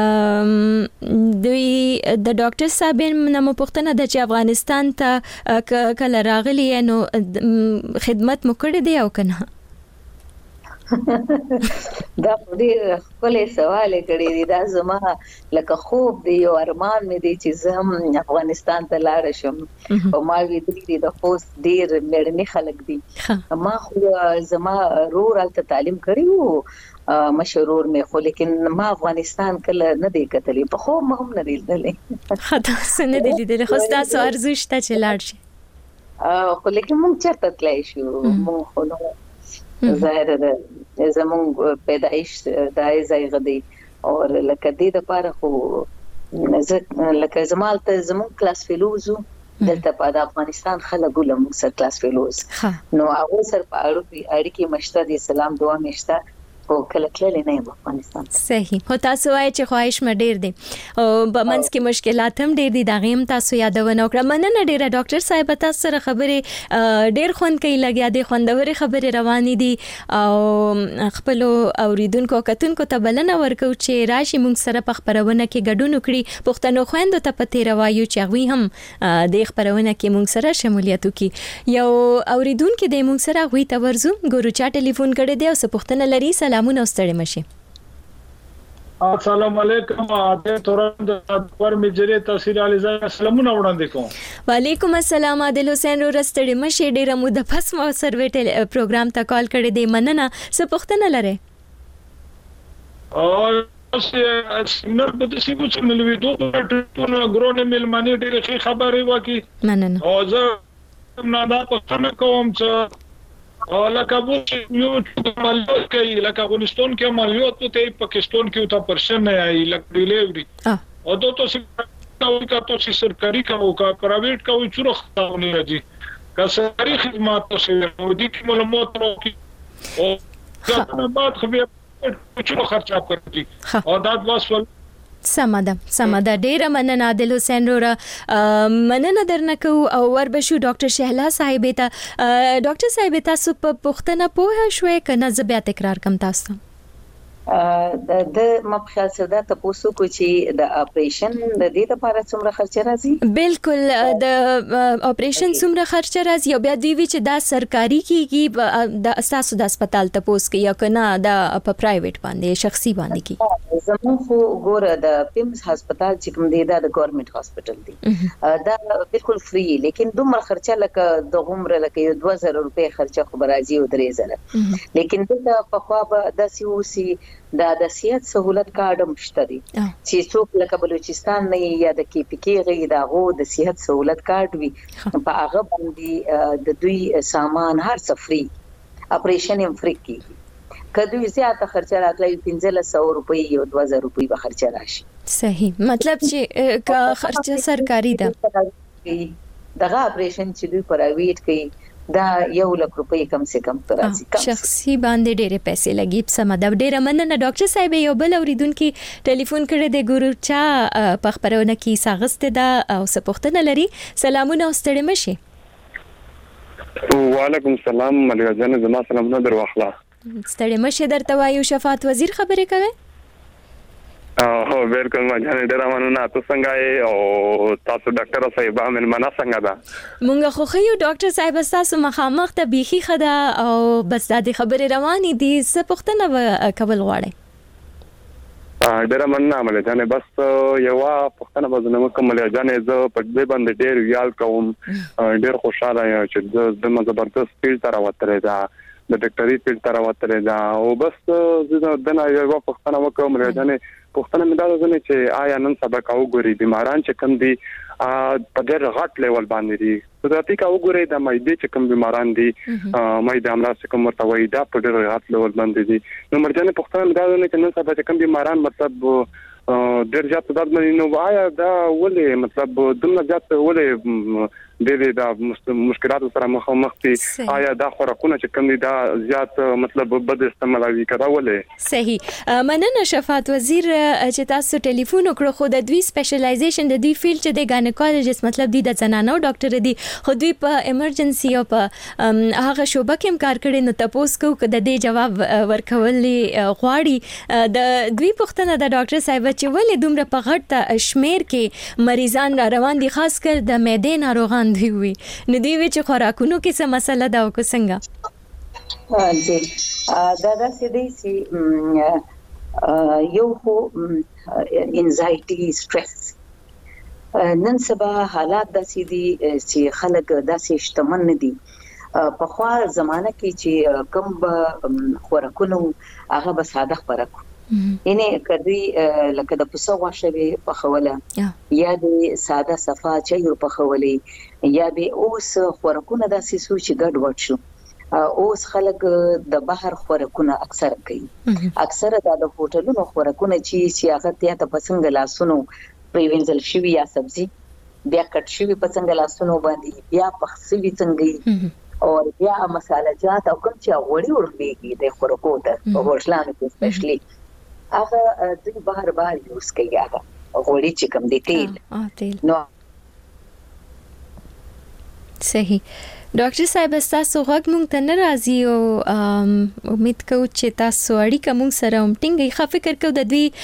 دوی د ډاکټر صاحب نامو پښتنه د چې افغانستان ته کله راغلی نو خدمت مو کړی دی او کنه
دا ډېر خپل سوال کړی دی دا زما لکه خوب دی او ارمان مې دی چې زه هم افغانستان ته لاړ شم او ما وی دی د خوست ډېر مېړني خلک دي ما خو زما رور الته تعلیم کړی وو مشرور مې خو لیکن ما افغانستان کله نه دی کتلی په خو ما هم نه دی لیدلې
خدا سن دی لیدلې خو تاسو ارزو شته چې لاړ شي
خو لیکن موږ چرته تلای شو موږ خو نو ظاهر ده زموږ پیدایش دای ځای غدي او لکه دې د پاره خو لکه زمال ته زموږ کلاس فیلوزو دلته په افغانستان خلک ولهم سر کلاس فیلوز نو هغه سر په اړیکې مشته دي سلام دعا مشته او کله کله نه په افغانستان
صحیح هو تاسو وایي چې خواهش م ډیر دي او په منځ کې مشکلات هم ډیر دي دا غیم تاسو یادونه وکړه مننه ډیره ډاکټر صاحب تاسو سره خبره ډیر خوند کوي لګیا دي خوندوري خبره روانې دي او خپل اوریدونکو کتونکو ته بلنه ورکو چې راشي موږ سره په خبرونه کې ګډون وکړي پښتنو خويندو ته پته راوایو چې غوي هم د خبرونه کې موږ سره شمولیت وکړي یو اوریدونکو د موږ سره غوي ته ورزو ګورو چا ټلیفون کړی دی او څه پښتنه لري سلامونه ستړي مشي
السلام علیکم اته تورن د پر مجری تحصیل علیزه سلامونه وړاندې کوم
وعلیکم السلام عادل حسین ور ستړي مشي ډیره مو د پس مو سرویټل پروګرام ته کال کړی دی مننه څه پښتنه لري
او سیمینار په دې څه چې ملوي دوه ټونه ګرونه ملمانه ډیره خبرې وکي
مننه
او زه نه دا پښتنه کوم چې او لکه وو یو مالیات کوي لکه افغانستان کې مالیات ته پاکستان کې ته پرسن نه ای لکه ډیلیوري او دوه تاسو کوي کا تاسو سرکاري کوي کا پرایویټ کوي چې راخونه دي کا سرکاري خدمات تاسو دي کې معلومات راکې او دا بعد خو به چې خرچه کوي او دا واسول
سماده سماده ډیره مننه عادل حسین رورا مننه درنه کو او وربشو ډاکټر شهلا صاحب ته ډاکټر صاحب تاسو په پښتنه پوه شوي کنه زه بیا تکرار کوم تاسو
د مخه سودا تاسو کو چې د اپریشن د دې لپاره څومره خرچ راځي
بالکل د اپریشن څومره خرچ راځي او بیا دوی چې دا سرکاري کیږي د اساسو د هسپتال ته پوس کې یا کنه د په پرایویټ باندې شخصي باندې کی
زموږ خو ګوره د پیمز هسپتال چې کوم دی دا د ګورنمنت هسپتال دی دا بالکل فری لیکن دومره خرچه لکه د عمر لکه دوه زره روپے خرچه خو راځي او درې زره لیکن دا په خوا به د سیوسی دا د صحت سہولت کارت مشته دي چې څوک لکه بلوچستان نه یا د کې پی کې غي دا غو د صحت سہولت کارت وي په هغه باندې د دوی سامان هر سفري اپریشن هم فری کیږي کدوې زیاته خرچه راغلی پنځه سوه روپۍ او دوه زره روپۍ به خرچه راشي.
صحیح، مطلب چې کا خرچه سرکاري ده
دغه اپریشن چې دوی پرایویټ کوي دا یو لک روپۍ کم سے کم ترازی کم
شخصي باندې ډېرې پیسې لګي. سمه ده، ډېره مننه ډاکټر صاحب. یو بل اوریدونکو ټلیفون کړی دی ګورو چا په خبرونه کې ساغسته ده او سپوښتنه لري. سلامونه او ستړي مشه.
وعلیکم السلام ملګری جان، زما سلامونه درواخله.
ستړي مشه درته وایو. شفاعت وزیر خبرې کوي.
هو بالکل ما جان ډیر مننه. تاسو څنګه او تاسو ډاکټر صاحب امن منا څنګه ده؟
مونږ خو خو یو ډاکټر صاحب تاسو مخامخ ته بيخي خدا او بس د خبرې روانې دي څه پوښتنه کول غواړي؟
ډیر مننه ملګری جان. بس یو پوښتنه وزنه کوم ملګری جان، زه په دې باندې ډیر ویال کوم، ډیر خوشاله یم چې د زبردست فیل تر وتره ده د ډاکټري فیل تر وتره ده او بس زه د نه یو پوښتنه وکوم ملګری جان. پوښتنه مې دا ده چې آیا نن سبا کا وګوري بیماران چې کم دي په ډېر غټ لیول باندې دي، ضرورتي کا وګوري د مېدې چې کم بیماران دي مېدې امراض چې کوم ورته وایي دا په ډېر غټ لیول باندې دي. نو مرجانه پوښتنه مې دا ده چې نن سبا چې کم بیماران مطلب ډېر زیات درد لري، نو آیا دا ولې مطلب دومره زیات ولې د دې د مشکلاتو سره مخامخ دي؟ آیا دا خوراکونه چې کوم دي دا زیات مطلب بد استعمالوي کړه ولې؟
صحیح، مننه شفاعت وزیر چې تاسو ټلیفون وکړو. خو د دوی سپیشلایزیشن د دوی فیلډ چې د ګاینیکولوژیست مطلب دی د زنانو ډاکټر دي، خو دوی په ایمرجنسي او په هغه شوبه کې کار کړي. نو تاسو کو د دې جواب ورکولې غواړي. د دوی پوښتنه د ډاکټر صاحب چې ولې دومره په غټ شمیر کې مریضان را روان دي، خاص کر د معدې ناروغان دی وي، نو دی وی چې خوراکونو کې څه مسله دا او څنګه؟
ها جی دا دا سې دی سي یو خو انزایټي سټرس نن سبا حالات داسې دي چې خلک داسې شتمن نه دي. په خو زمانہ کې چې کوم خوراکونو هغه به ساده خوراک اینه کدی لکه د پسو غوښه په خوله یا د ساده صفا چایو په خوله یا به اوس خوراکونه داسې سوچ ګډ وډ شو. اوس خلک د بهر خوراکونه اکثر کوي، اکثر د هوټلونو خوراکونه چې سیاحت ته پسنګ لاسونو پریوینزل شوی یا سبزی بیا کټ شوی پسنګ لاسونو باندې بیا پخسوي څنګه او بیا مصالحه جات او کوم چې وړي ورلېږي د خوراکو ته په هوټلانو کې سپیشلی هغه دوی بهر بهر یوز کوي. هغه غوړي چې کوم دي تیل نو
صحیح. ډاکټر صاحب تاسو غوږ مونږ ته نه راځي او امید کوم چې تاسو اړیکه مونږ سره هم ټینګي. ښه فکر کوو د دوی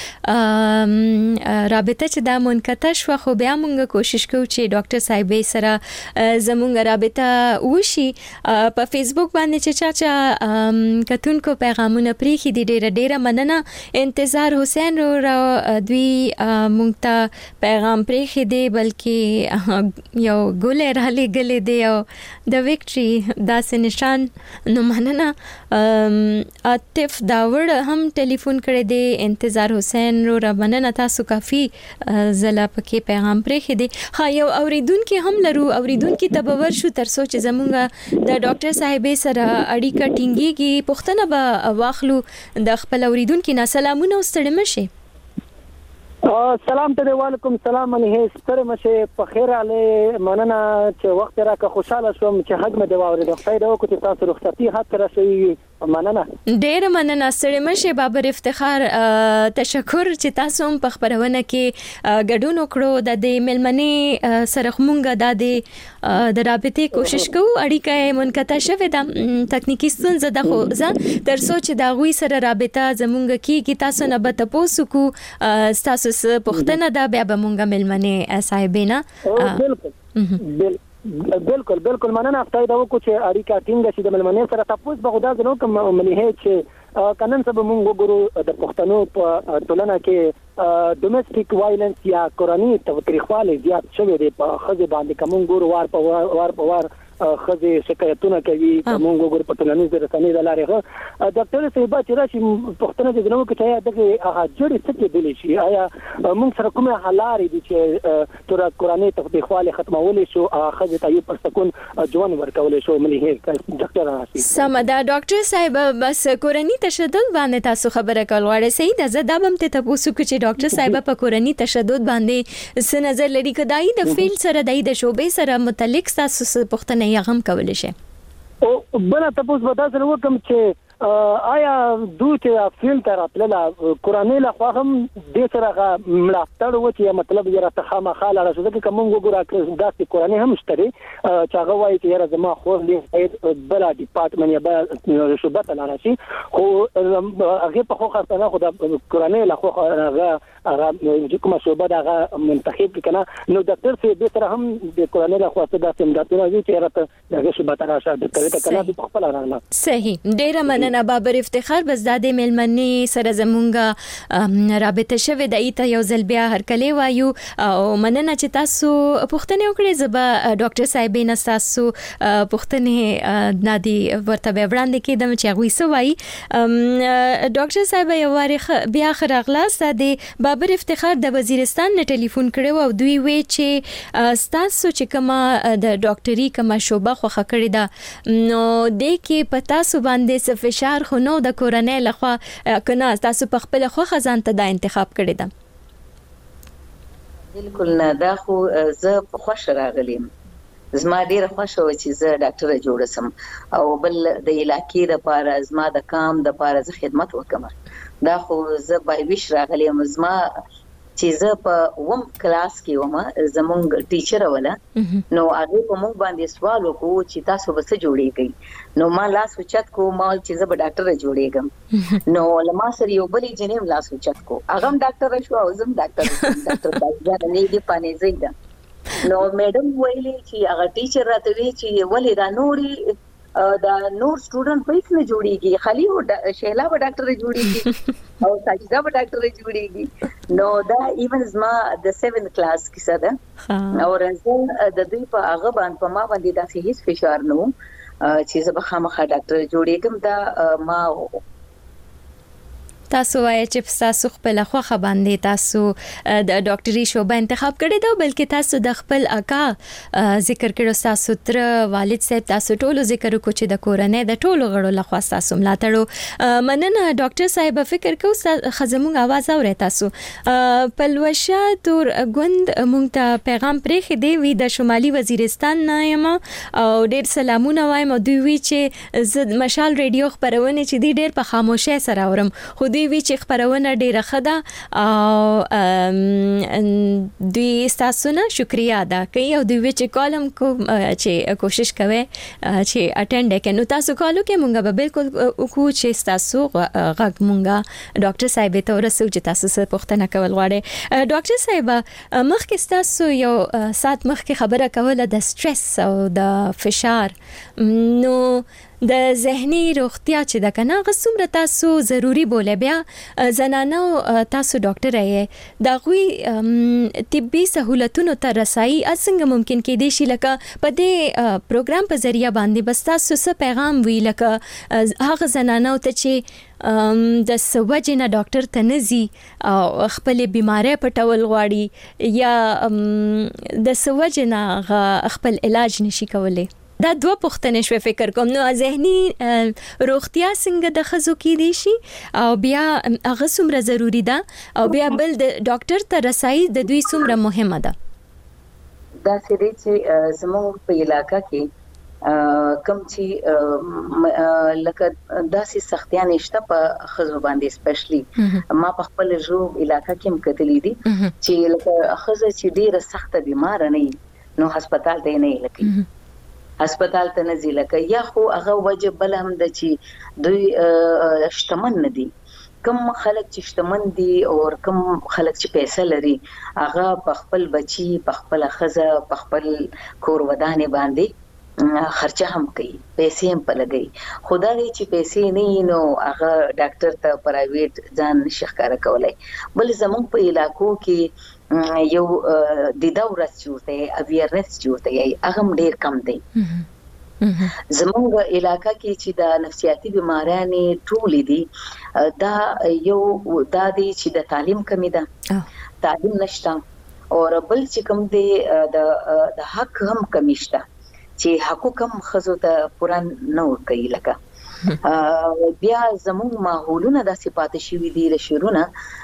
رابطه چې دا منقطع شو، خو بیا مونږ کوشش کوو چې ډاکټر صاحب سره زمونږ رابطه وشي. په فیسبوک باندې چې چا چا کتونکو پیغامونه پریخي دي ډیره ډیره مننه. انتظار حسین رو دوی مونږ ته پیغام پریخي دي بلکې یو ګولې را لګلې دی او د وکټري داسې نشان. نو مننه. عاطف داوړ هم ټلیفون کړی دی. انتظار حسین رو را مننه، تاسو کافي زلا پکې پیغام پرې خې دی. ها یو اوریدونکو هم لرو، اوریدونکو تبور شو تر سوچ زمونږ د ډاکټر صاحب سره اړیکه ټینګيږي. پښتنه به واخلو د خپل اوریدونکو نه. سلامونه ستړي مشه.
سلام ته وعلیکم السلام علیه ستر مشه په خیر علی مننه چې وخت راکه خوشاله شوم چې حق مې دی واورید. خدای دې وکړي تاسو رخصتي حق راشي. مننه
ډیر مننه ستړي مشه. بابر افتخار تشکر چې تاسو هم په خبرونه کې ګډون وکړو. د دې ملمنې سره مونږه د دې د رابطې کوشش کوو. اړیکه منقطع شوه د تکنیکی ستونزه د خو ځه تر سوچ د غوي سره رابطه زمونږ کې تاسو نه به تاسو کو تاسو پښتنه دا بیا به مونږه ملمنې صاحبینا.
بالکل بالکل مننه. خدای دا وکړي چې اړیکه ټینګه شي د ملمنې سره. تاسو به خدای زنو کوم ملي چې کنن سبا مونږ وګورو د پښتنو په ټولنه کې ډومېسټیک وایلنس یا کورنۍ تاوتریخوالی زیات شوی دی په خځې باندې. کوم ګورو وار په وار په وار خزه شکایتونه کوي موږ وګور په ټولنیز رسنۍ د لارې ډاکټر صاحب چې راشي پښتنه د نو کې چې دغه هغه جوړې څه کې دي شي آیا موږ سره کومه حلارې دي چې تر قرآني تطبیقواله ختمولې شو خزه ته یو پر سکون ژوند ورکولې شو ملي ډاکټر راشي
سمدا ډاکټر صاحب بس کورنی تشدد باندې تاسو خبره کول غواړئ صحیح ده زه دا به هم ته تاسو کې چې ډاکټر صاحب په کورنی تشدد باندې څه نظر لري کدای د فیل سره دای د شوبې سره متعلق تاسو پوښتنه یې هم کولای شئ
او بل تاسو به تاسو وکم چې آیا دوی چې فیل تر خپل قرآني له خوا هم د سره ملاتړ وکړي مطلب یې راته خامخاله راځي چې کوم وګورا داسې قرآني هم شته چې هغه وایي چې یاره زما خو له بل ډپارټمنټ یا بل شوبه ته راشي خو هغه په خو خاصه خو د قرآني له خوا هغه هغه کومه شوبه هغه منتخب کنه نو ډاکټر سي سره هم د قرآني له خوا څه داسې امدادونه دي چې راته هغه شوبه ته راشه د طریقه کنه په خپل راغله
صحیح ډیر مننه بابر افتخار بس د ملمنې سره زمونږه رابطه شوه د ایته یو ځل بیا هر کله وایو او مننه چې تاسو پوښتنه وکړې زبا ډاکټر صاحب نه تاسو پوښتنه نادي ورته وړاندې کېدم چې غوي سوای ډاکټر صاحب یو واره بیا خرغلاس د بابر افتخار د وزیرستان نه ټلیفون کړو او دوی وی چې تاسو چې کما د ډاکټري کما شوبه خوخه کړی دا نو د کې پتا سو باندې فشار خو نو د کورنۍ لخوا کنه تاسو په خپل خو خزان ته دا انتخاب کړی دا
بالکل نه دا خو زه خوش راغلم زما ډیر خوش و چې زه ډاکټر جوړ سم او بل د علاقې لپاره زما د کام د لپاره زه خدمت وکم دا خو زه بای ویش راغلم زما چې زه په وم کلاس کې ومه زمونږ ټیچر ولا نو هغه په موږ باندې سوال وکړو چې تاسو به څه جوړیږئ نو ما لاس وچت کو ما چې زه به ډاکټر جوړیږم نو لما سره یو بلې جنې لاس وچت کو هغه ډاکټر شو او زم ډاکټر ډاکټر دا نه دی پانې زیدا نو میډم ویلې چې هغه ټیچر راته وی چې ولې دا نوري دا نور سټوډنټ پیس نه جوړیږي خالي و شیلا به ډاکټر جوړیږي او ساجدا به ډاکټر جوړیږي نو دا ایون زما د سیونث کلاس کې ساده او رنځ د دوی په هغه باندې په ما باندې داسې هیڅ فشار نه چې زه به خامخا ډاکټر جوړیږم دا ما
تاسو وایي چې تاسو خپل خوخه باندې تاسو د ډاکټري شوبه انتخاب کړی دا بلکې تاسو د خپل اکا ذکر کړو تاسو تر والد صاحب تاسو ټولو ذکر کو چې د کورنۍ د ټولو غړو لخوا تاسو ملاتړو مننه ډاکټر صاحب فکر کو خزمون आवाज اوري تاسو پلوشه تور غوند مونږ ته پیغام پرې دی وی د شمالي وزیرستان نه یم او ډیر سلامونه وایم دوی وی چې مشال ریډیو خبرونه چې دی ډیر په خاموشه سره اورم خو دوی وی چې خبرونه ډیره خده او دوی تاسو نه شکریا ادا کوي او دوی چې کالم کو چې کوشش کوي چې اټینډ کړي نو تاسو کالو کې مونږ به بالکل کو چې تاسو غږ مونږه ډاکټر صاحب ته ورسو چې تاسو څه پوښتنه کول غواړئ ډاکټر صاحب مخکې تاسو یو سات مخکې خبره کوله د سټرس او د فشار نو د ذهني روغتیا چې د کنه غسومره تاسو ضروری بوله بیا زنانو تاسو ډاکټر یې دا غوي طبي سہولتونو ته رسایي څنګه ممکن کې دي شي لکه په دې پروګرام په ذریعہ باندې بس تاسو څه پیغام وی لکه هغه زنانو ته چې د سوجنه ډاکټر ته نزي او خپل بیماری پټول غواړي یا د سوجنه خپل علاج نشي کولای دا دوه پوښتنې شوې فکر کوم نو ذهني روغتیا څنګه د خزو کې دي شي او بیا هغه څومره ضروری ده او بیا بل د ډاکټر ته رسایي د دوی څومره مهمه ده
دا سړي چې زموږ په علاقہ کې کم چې لکه داسې سختیان نشته په خزو باندې سپیشلی ما په خپل ژوند علاقہ کې مکتلې دي چې لکه خزه چې ډیره سخته بیمار نه نو هسپتال ته نه لکه هسپتال ته نه ځي لکه یا خو هغه وجه بل هم د چې دوی شتمن نه دي کم خلک چې شتمن دي او کم خلک چې پیسې لري هغه په خپل بچي په خپل خزه په خپل کور ودانې باندې خرچه هم کوي پیسې هم په لګي خدای چې پیسې نه نو هغه ډاکټر ته پرایویټ ځان نشي ښکارا کولای بل زموږ په علاقو کې یو د دورس جوړته اویرنس جوړته هغه ډیر کم دی زموږ علاقہ کې چې د نفسیاتي بیماریانې ټولې دي دا یو دا دی چې د تعلیم کمی ده، تعلیم نشته، او بل چې کوم دی د د حق هم کمی شته چې حقوق هم خزو ته پوره نه ورکوي. لکه بیا زموږ ماحولونه داسې پاتې شوي دي له شروع نه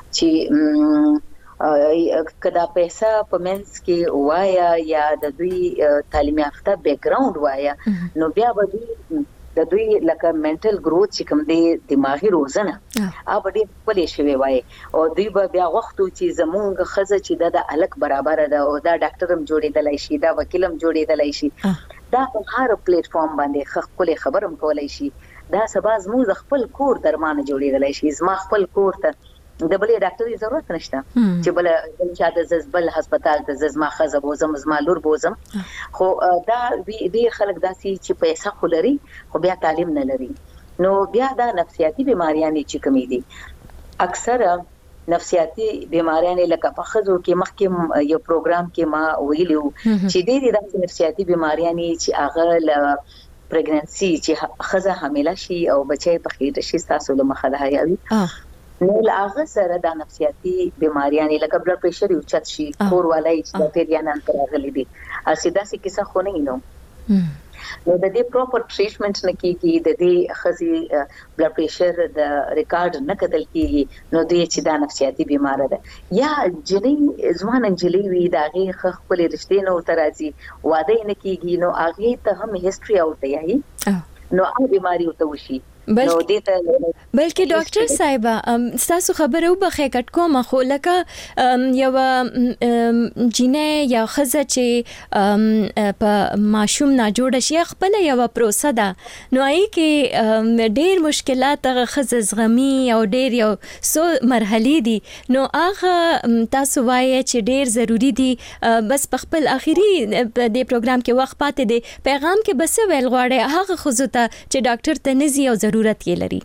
چې کدا پیسہ په منځ کې وایا یا د دوی تعلیم یافته بیک گراوند وایا نو بیا به دوی د دوی لکه منټل گروث چې کوم دی دماغي روزنه هغه ډېر پلي شوی وای او دوی به بیا وخت چې زمونږ خزه چې د الک برابر ده او دا ډاکټر هم جوړېدلای شي، دا وکیل هم جوړېدلای شي، دا په هر پلیټ فارم باندې خپل خبرم کولای شي، دا سبا زموږ خپل کور درمانه جوړېدلای شي، زما خپل کور ته د بلې ډاکټري ضرورت نشته چې بل چې د ززبل هسپتال ته زما خزه بوزم زما لور بوزم. خو دا ډېر خلک داسي چې پیسې خولري خو بیا تعلیم نه لري، نو بیا دا نفسیاتي بیماریاں چې کمی دي. اکثره نفسیاتي بیماریاں لکه په خزو کې مخکې یو پروګرام کې ما ویلو چې ډېر داسې نفسیاتي بیماریاں چې هغه ل پریګننسي چې خزه حامله شي او بچي په خېټه شي تاسو له مخه ده یاوي نو لاغه سره د نفسیاتي بیماریاں لکه بلډ پريشر یو چت شي کور والای چې د پیریانان ترغلي دي اسیدا سي کیسه خو نه نو نو د دې پراپر ټریټمنټ نه کیږي، د دې خزي بلډ پريشر د ریکارډ نه کتل کیږي، نو دې چې د نفسیاتي بیمار ده یا جنې ځوان انجلي وي داغه خپل رښتې نو ترازي واده نه کیږي نو هغه ته هم هیستوري اوته یي نو هغه بیماری وته وشي.
بلکې ډاکټر صاحب تاسو خبره وبخې کټ کوم خو لکه یو جینې یا خزه چې په ماشوم نه جوړ شي خپل یو پروسه ده نو ای کې ډېر مشکلات خزه زغمی او ډېر یو سو مرحلي دي نو هغه تاسو وایي چې ډېر ضروری دي. بس په خپل اخیری د پروګرام کې وخت پاتې دي پیغام کې بس ویل غواړي هغه خزه ته چې ډاکټر ته نزي او ضرورت یې لري.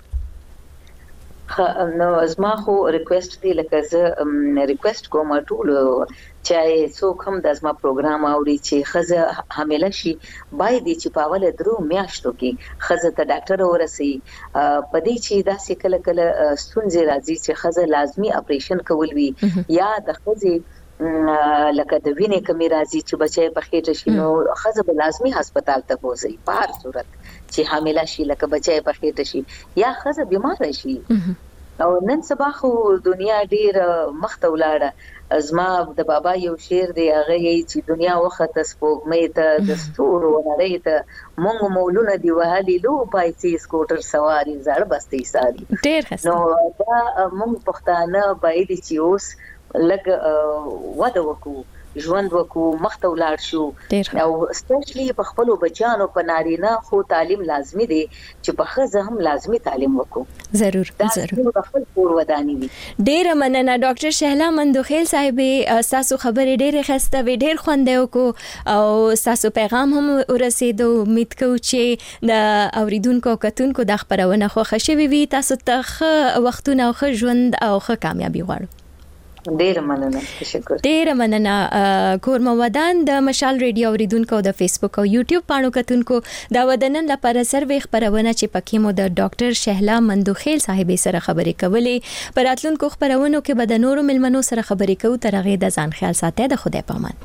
نو زما خو ریکوست دی لکه زه ریکوست کوم ټول چې څوک هم د زما پروګرام اوري چې خزه حامله شي باید چې په اوله درو میاشتو کې خزه ته ډاکټر ورسي په دې چې دا څه کله کله ستونزې راځي چې خزه لازمی اپریشن کول وي یا د خزه لکه د وینې کمی راځي چې بچي په خېټه شي نو خزه به لازمی هسپتال ته بوزي په هر صورت چې حامله شي لکه بچي په خېټه شي یا خزه بیمار شي. او نن سبا خو دنیا ډیر مخته ولاړه، زما د بابا یو شعر دی هغه یې چې دنیا وخت سپوږمۍ ته د ستورو نړۍ ته مونږ مولونه دی وهلي لو پایسي سکوټر سواري زړه بستي ساري
ډیر
نو دا مونږ پښتانه باید چې اوس لګ وده وکړو ژوند وکړو مخته ولاړ شو او سپیشلی په خپل بچانو په نارینه خو تعلیم لازمی دی چې په خزه هم لازمی تعلیم وکړو.
ضرور ضرور
خپل کور ودانی وي.
ډیر مننه ډاکټر شهلا مندوخیل صاحب تاسو خبرې ډېر خسته وي ډېر خوند وکړو او تاسو پیغام هم ورسېدو. امید کوم چې د اوریدونکو کتونکو د خبرونه خو خوشوي وي تاسو ته وختونه او ښه ژوند او ښه کامیابی غواړم.
ډیر مننه تشکر.
ډیر مننه کورم ودان د مشال ریډیو اوریدونکو د فیسبوک او یوټیوب پاڼو کتونکو دا ودنن لپاره سروي خبرونه چې پکې مو د ډاکټر شهلا مندوخیل صاحب سره خبرې کولې پر اتلونکو خبرونو کې به د نورو ملمنو سره خبرې کوو. تر هغه د ځان خیال ساتئ. د خدای پامان.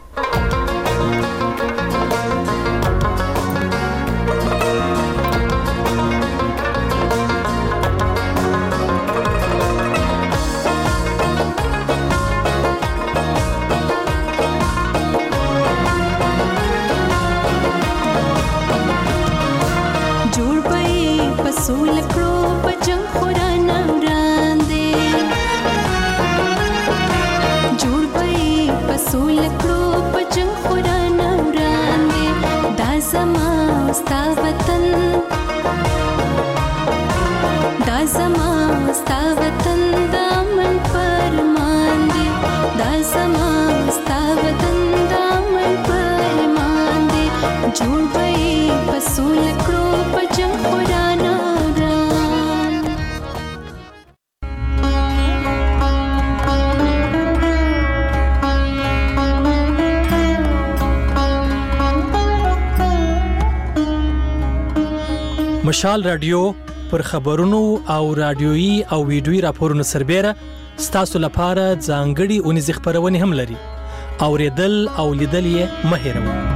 مشال رادیو پر خبرونو او رادیويي او ویډیويي راپورونو سربېره ستاسو لپاره ځانګړي اونیز خبرونه هم لري. اوریدل او لیدل یې مه هېروئ.